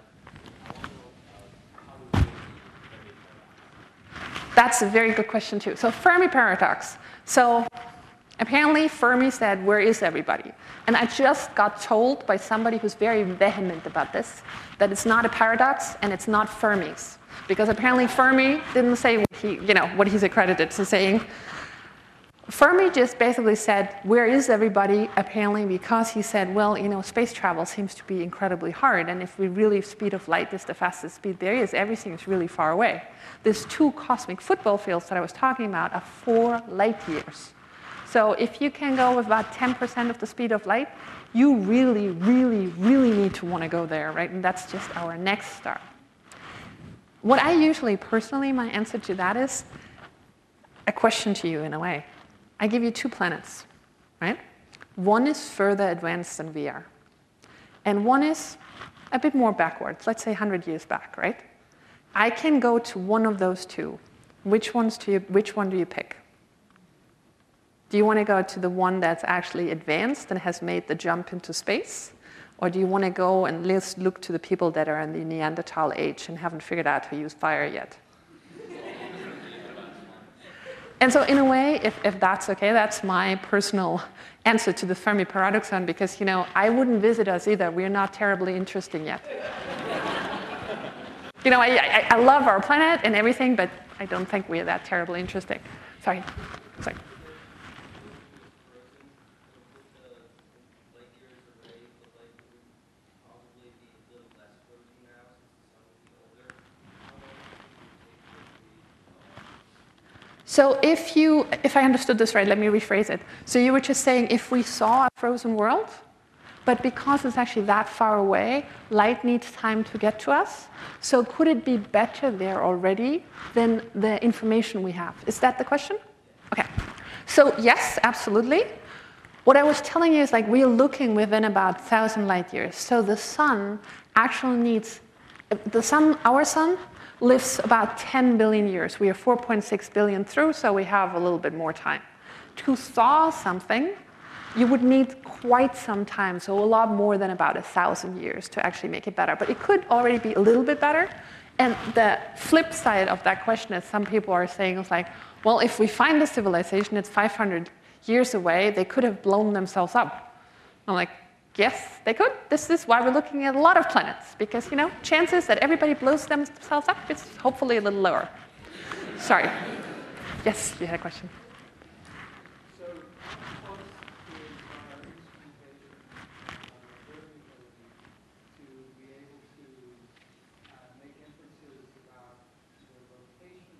That's a very good question, too. So Fermi paradox. So apparently, Fermi said, where is everybody? And I just got told by somebody who's very vehement about this that it's not a paradox and it's not Fermi's. Because apparently Fermi didn't say what, he, you know, what he's accredited to saying. Fermi just basically said, where is everybody? Apparently because he said, well, you know, space travel seems to be incredibly hard. And if we really, speed of light is the fastest speed there is, everything is really far away. These two cosmic football fields that I was talking about are four light years. So if you can go with about ten percent of the speed of light, you really, really, really need to want to go there, right? And that's just our next star. What I usually, personally, my answer to that is a question to you in a way. I give you two planets, right? One is further advanced than we are. And one is a bit more backwards, let's say one hundred years back, right? I can go to one of those two. Which, ones do you, which one do you pick? Do you want to go to the one that's actually advanced and has made the jump into space? Or do you want to go and look to the people that are in the Neanderthal age and haven't figured out to use fire yet? And so in a way, if, if that's okay, that's my personal answer to the Fermi paradoxon, because, you know, I wouldn't visit us either. We're not terribly interesting yet. You know, I, I, I love our planet and everything, but I don't think we're that terribly interesting. Sorry. Sorry. So if you, if I understood this right, let me rephrase it. So you were just saying if we saw a frozen world, but because it's actually that far away, light needs time to get to us. So could it be better there already than the information we have? Is that the question? Okay. So yes, absolutely. What I was telling you is like we're looking within about one thousand light years. So the sun actually needs, the sun, our sun, lives about ten billion years. We are four point six billion through, so we have a little bit more time. To thaw something, you would need quite some time, so a lot more than about one thousand years to actually make it better. But it could already be a little bit better. And the flip side of that question is some people are saying, it's like, well, if we find the civilization, it's five hundred years away, they could have blown themselves up. I'm like, yes, they could. This is why we're looking at a lot of planets, because, you know, chances that everybody blows themselves up is hopefully a little lower. Sorry. Yes, you had a question. So, close is our instrumentation, uh, their ability to be able to uh, make inferences about the rotation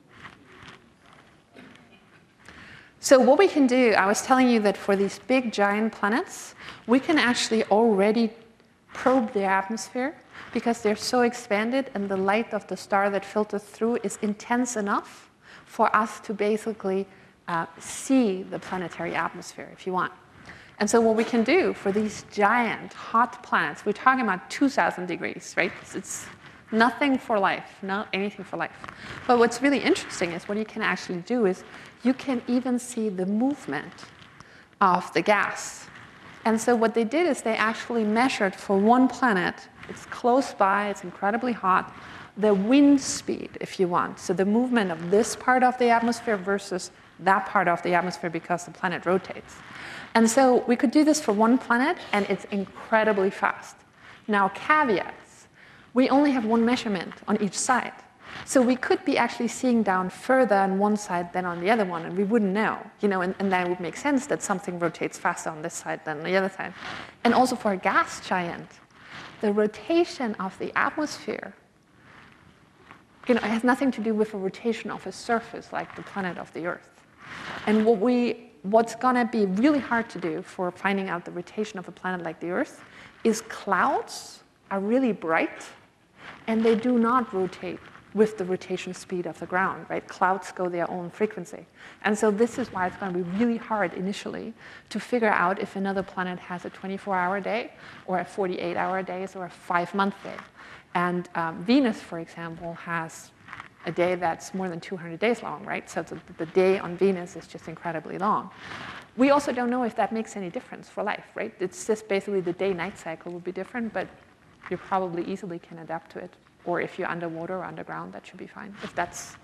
of the So what we can do, I was telling you that for these big giant planets, we can actually already probe their atmosphere because they're so expanded and the light of the star that filters through is intense enough for us to basically uh, see the planetary atmosphere, if you want. And so what we can do for these giant hot planets, we're talking about two thousand degrees, right? It's, it's nothing for life, not anything for life. But what's really interesting is what you can actually do is you can even see the movement of the gas. And so what they did is they actually measured for one planet, it's close by, it's incredibly hot, the wind speed, if you want. So the movement of this part of the atmosphere versus that part of the atmosphere because the planet rotates. And so we could do this for one planet, and it's incredibly fast. Now, caveats. We only have one measurement on each side. So we could be actually seeing down further on one side than on the other one, and we wouldn't know. You know, and, and then it would make sense that something rotates faster on this side than the other side. And also for a gas giant, the rotation of the atmosphere, you know, it has nothing to do with the rotation of a surface like the planet of the Earth. And what we, what's going to be really hard to do for finding out the rotation of a planet like the Earth is clouds are really bright, and they do not rotate with the rotation speed of the ground, right? Clouds go their own frequency. And so this is why it's going to be really hard initially to figure out if another planet has a twenty-four hour day or a forty-eight hour day or a five-month day. And um, Venus, for example, has a day that's more than two hundred days long, right? So the, the day on Venus is just incredibly long. We also don't know if that makes any difference for life, right? It's just basically the day-night cycle will be different, but you probably easily can adapt to it. Or if you're underwater or underground, that should be fine. If that's... So,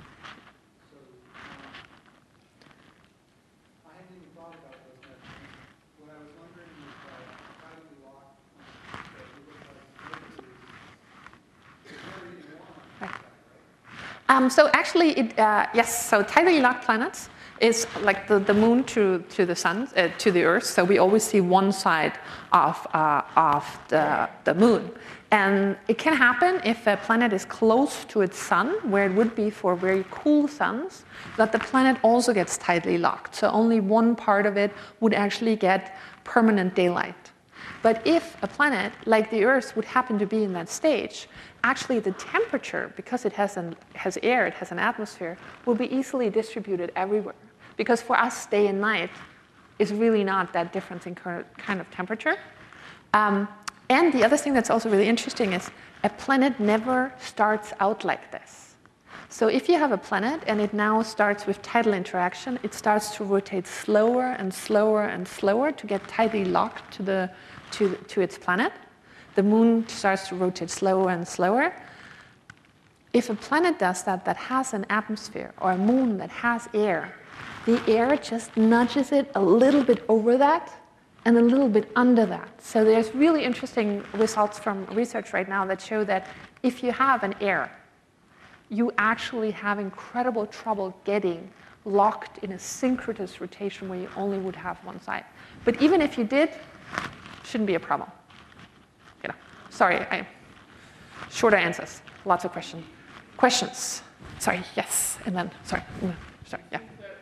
um, I hadn't even thought about those measurements. What I was wondering is uh, how do we lock planets that we look like Mercury? It's never even warm on that side, right? Um, so actually, it, uh, yes, so tidally locked planets is like the, the moon to, to the sun, uh, to the Earth. So we always see one side of, uh, of the, the moon. And it can happen if a planet is close to its sun, where it would be for very cool suns, that the planet also gets tidally locked. So only one part of it would actually get permanent daylight. But if a planet like the Earth would happen to be in that stage, actually the temperature, because it has, an, has air, it has an atmosphere, will be easily distributed everywhere. Because for us, day and night is really not that difference in kind of temperature. Um, and the other thing that's also really interesting is a planet never starts out like this. So if you have a planet and it now starts with tidal interaction, it starts to rotate slower and slower and slower to get tightly locked to, the, to, to its planet. The moon starts to rotate slower and slower. If a planet does that, that has an atmosphere, or a moon that has air, the air just nudges it a little bit over that and a little bit under that. So there's really interesting results from research right now that show that if you have an air, you actually have incredible trouble getting locked in a synchronous rotation where you only would have one side. But even if you did, shouldn't be a problem. You know, sorry, I, shorter answers, lots of questions. Questions? Sorry, yes, and then, sorry, sorry, yeah.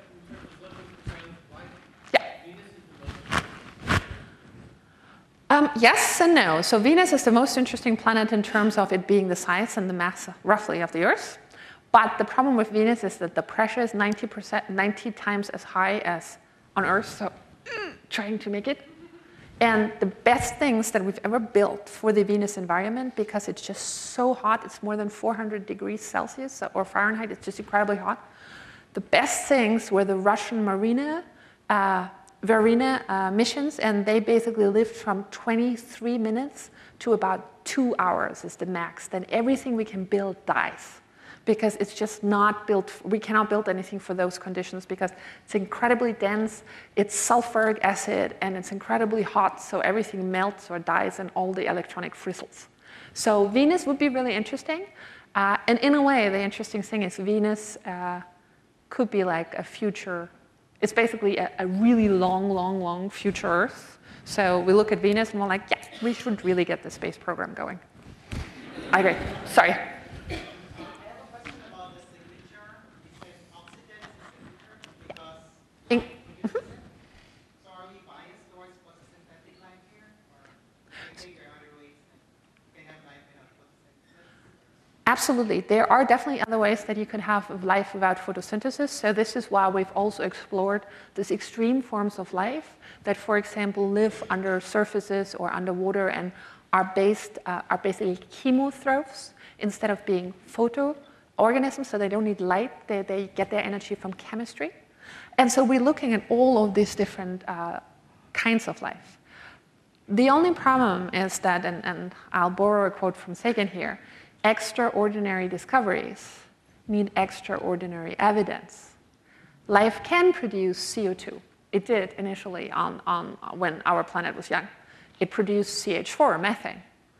Um, yes and no. So Venus is the most interesting planet in terms of it being the size and the mass, roughly, of the Earth. But the problem with Venus is that the pressure is ninety percent, ninety times as high as on Earth, so trying to make it. And the best things that we've ever built for the Venus environment, because it's just so hot, it's more than four hundred degrees Celsius or Fahrenheit, it's just incredibly hot. The best things were the Russian Marina uh, Varina uh, missions, and they basically lived from twenty-three minutes to about two hours is the max. Then everything we can build dies, because it's just not built. We cannot build anything for those conditions because it's incredibly dense, it's sulfuric acid, and it's incredibly hot, so everything melts or dies and all the electronic frizzles. So Venus would be really interesting. Uh, and in a way, the interesting thing is Venus uh, could be like a future, it's basically a, a really long, long, long future Earth. So we look at Venus and we're like, yeah, we should really get the space program going. I agree. Sorry. I have a question about the signature. It says oxygen is a signature because. In, So are we biased towards photosynthetic life here? Or do you think there are other ways that you can have life without photosynthesis? Absolutely. There are definitely other ways that you can have life without photosynthesis. So this is why we've also explored these extreme forms of life that, for example, live under surfaces or underwater and are based uh, are basically chemotrophs instead of being photoorganisms. So they don't need light. They, they get their energy from chemistry. And so we're looking at all of these different uh, kinds of life. The only problem is that, and, and I'll borrow a quote from Sagan here, extraordinary discoveries need extraordinary evidence. Life can produce C O two. It did initially on, on when our planet was young. It produced C H four, methane.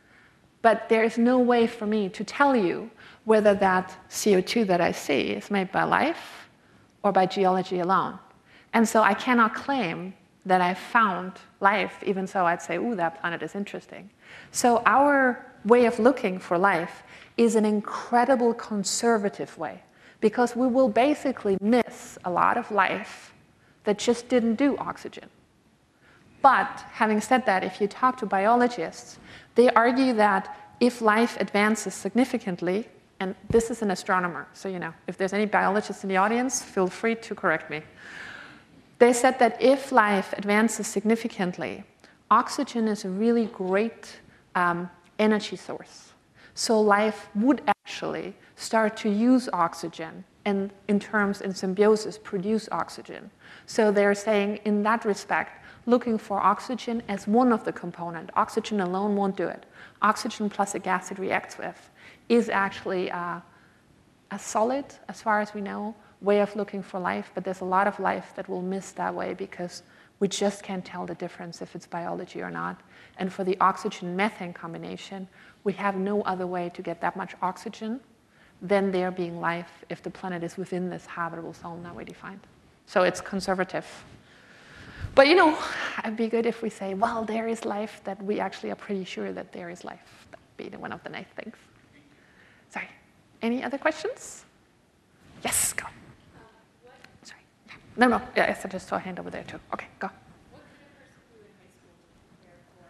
But there is no way for me to tell you whether that C O two that I see is made by life or by geology alone. And so I cannot claim that I found life, even so I'd say, ooh, that planet is interesting. So our way of looking for life is an incredible conservative way, because we will basically miss a lot of life that just didn't do oxygen. But having said that, if you talk to biologists, they argue that if life advances significantly, and this is an astronomer, so you know, if there's any biologists in the audience, feel free to correct me. They said that if life advances significantly, oxygen is a really great um, energy source. So life would actually start to use oxygen and in terms in symbiosis produce oxygen. So they're saying in that respect, looking for oxygen as one of the components. Oxygen alone won't do it. Oxygen plus a gas it reacts with is actually uh, a solid, as far as we know, way of looking for life, but there's a lot of life that will miss that way because we just can't tell the difference if it's biology or not. And for the oxygen-methane combination, we have no other way to get that much oxygen than there being life if the planet is within this habitable zone that we defined. So it's conservative. But, you know, it'd be good if we say, well, there is life, that we actually are pretty sure that there is life. That'd be one of the nice things. Sorry. Any other questions? Yes, go. Sorry. No, no. Yeah, I just saw a hand over there, too. Okay, go. What can a person do in high school to prepare for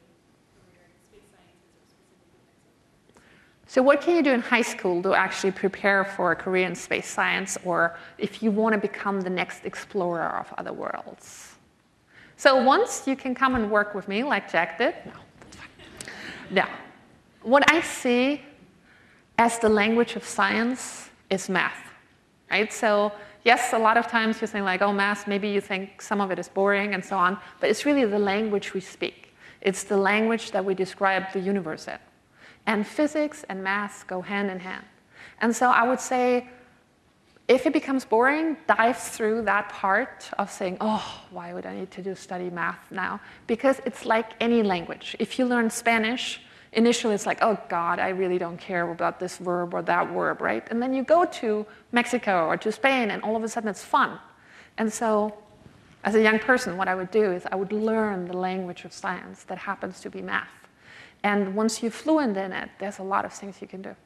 a career in space sciences or specifically exoplanets? So what can you do in high school to actually prepare for a career in space science, or if you want to become the next explorer of other worlds? So once you can come and work with me like Jack did. No, that's fine. Now, what I see as the language of science is math, right? So yes, a lot of times you're saying like, oh, math, maybe you think some of it is boring and so on, but it's really the language we speak. It's the language that we describe the universe in. And physics and math go hand in hand. And so I would say, if it becomes boring, dive through that part of saying, oh, why would I need to do study math now? Because it's like any language. If you learn Spanish, initially it's like, oh God, I really don't care about this verb or that verb, right? And then you go to Mexico or to Spain and all of a sudden it's fun. And so as a young person, what I would do is I would learn the language of science that happens to be math. And once you're fluent in it, there's a lot of things you can do.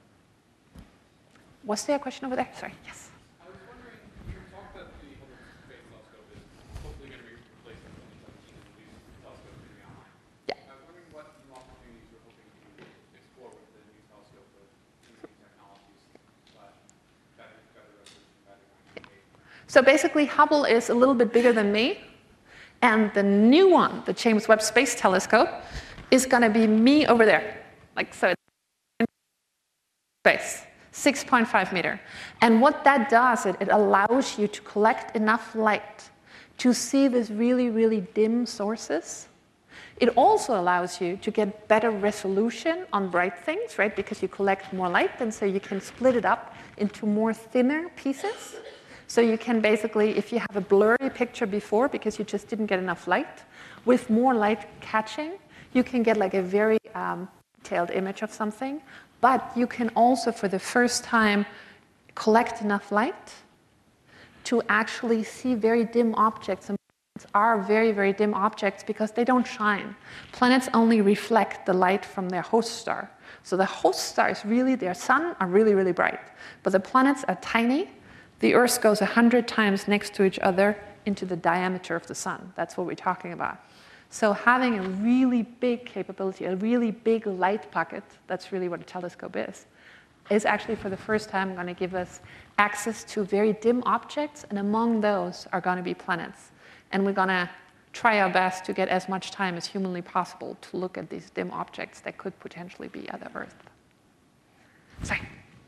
Was there a question over there? Sorry, yes. I was wondering, you talked that the Hubble Space Telescope is hopefully going to be replaced in twenty seventeen and the new telescope is going to be online. Yeah. I was wondering what new opportunities you're hoping to explore with the new telescope with using technologies, slash better, better resolution, better magnification. So basically, Hubble is a little bit bigger than me. And the new one, the James Webb Space Telescope, is going to be me over there. Like, so it's in space, six point five meter. And what that does, it, it allows you to collect enough light to see these really, really dim sources It also allows you to get better resolution on bright things, right? Because you collect more light, and so you can split it up into more thinner pieces. So you can basically, if you have a blurry picture before because you just didn't get enough light, with more light catching, you can get like a very um, detailed image of something. But you can also, for the first time, collect enough light to actually see very dim objects. And planets are very, very dim objects because they don't shine. Planets only reflect the light from their host star. So the host stars, really, their sun, are really, really bright. But the planets are tiny. The Earth goes one hundred times next to each other into the diameter of the sun. That's what we're talking about. So having a really big capability, a really big light pocket, that's really what a telescope is, is actually for the first time going to give us access to very dim objects, and among those are going to be planets. And we're going to try our best to get as much time as humanly possible to look at these dim objects that could potentially be other Earth. Sorry.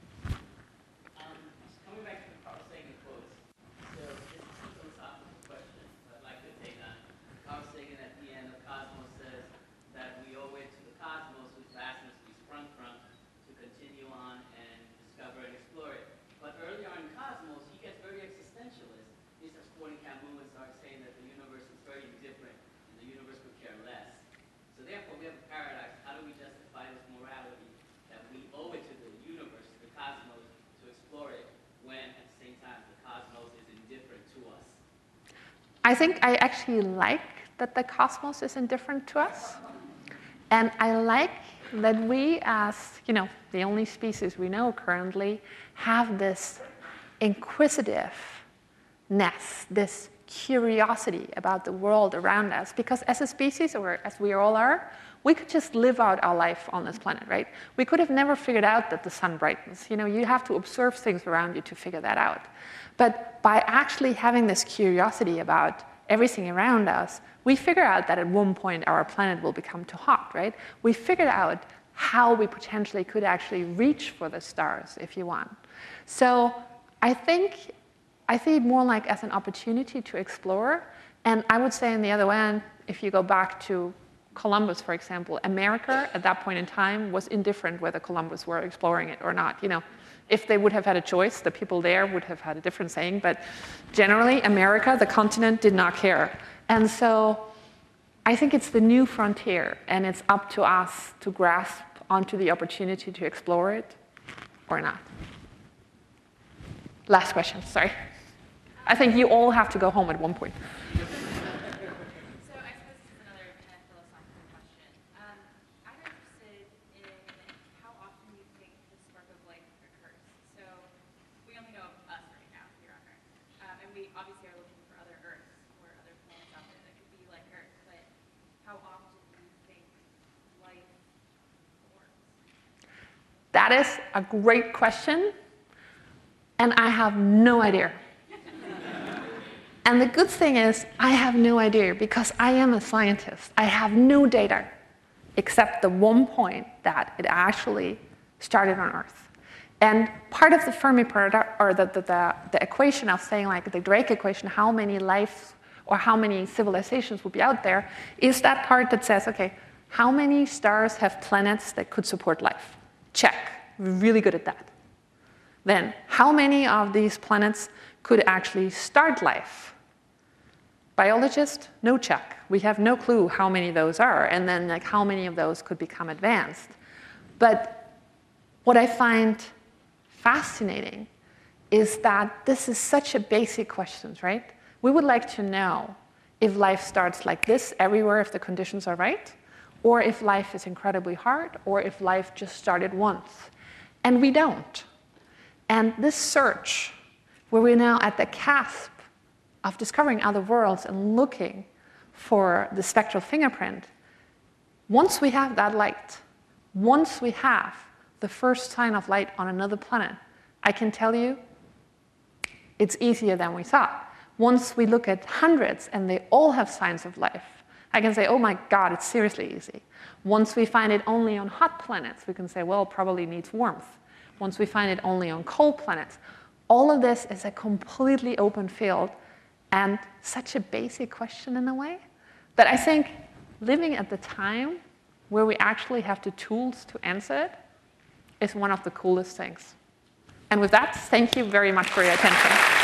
I think I actually like that the cosmos is indifferent to us. And I like that we, as you know, the only species we know currently, have this inquisitiveness, this curiosity about the world around us. Because as a species, or as we all are, we could just live out our life on this planet, right? We could have never figured out that the sun brightens. You know, you have to observe things around you to figure that out. But by actually having this curiosity about everything around us, we figure out that at one point our planet will become too hot, right? We figured out how we potentially could actually reach for the stars, if you want. So I think I see it more like as an opportunity to explore. And I would say on the other end, if you go back to Columbus, for example, America at that point in time was indifferent whether Columbus were exploring it or not. You know, if they would have had a choice, the people there would have had a different saying. But generally, America, the continent, did not care. And so I think it's the new frontier, and it's up to us to grasp onto the opportunity to explore it or not. Last question, sorry. I think you all have to go home at one point. So I suppose this is another kind of philosophical question. Um, I'm interested in how often you think the spark of life occurs. So we only know of us right now here on Earth. Um, and we obviously are looking for other Earths or other planets out there that could be like Earth. But how often do you think life forms? That is a great question. And I have no idea. And the good thing is, I have no idea because I am a scientist. I have no data except the one point that it actually started on Earth. And part of the Fermi paradox, or the, the, the, the equation of saying, like the Drake equation, how many lives or how many civilizations will be out there, is that part that says, okay, how many stars have planets that could support life? Check. We're really good at that. Then, how many of these planets could actually start life? Biologist, no check. We have no clue how many those are, and then like how many of those could become advanced. But what I find fascinating is that this is such a basic question, right? We would like to know if life starts like this everywhere if the conditions are right, or if life is incredibly hard, or if life just started once. And we don't. And this search, where we're now at the cusp of discovering other worlds and looking for the spectral fingerprint, once we have that light, once we have the first sign of light on another planet, I can tell you it's easier than we thought. Once we look at hundreds and they all have signs of life, I can say, oh my God, it's seriously easy. Once we find it only on hot planets, we can say, well, it probably needs warmth. Once we find it only on cold planets, all of this is a completely open field and such a basic question in a way that I think living at the time where we actually have the tools to answer it is one of the coolest things. And with that, thank you very much for your attention.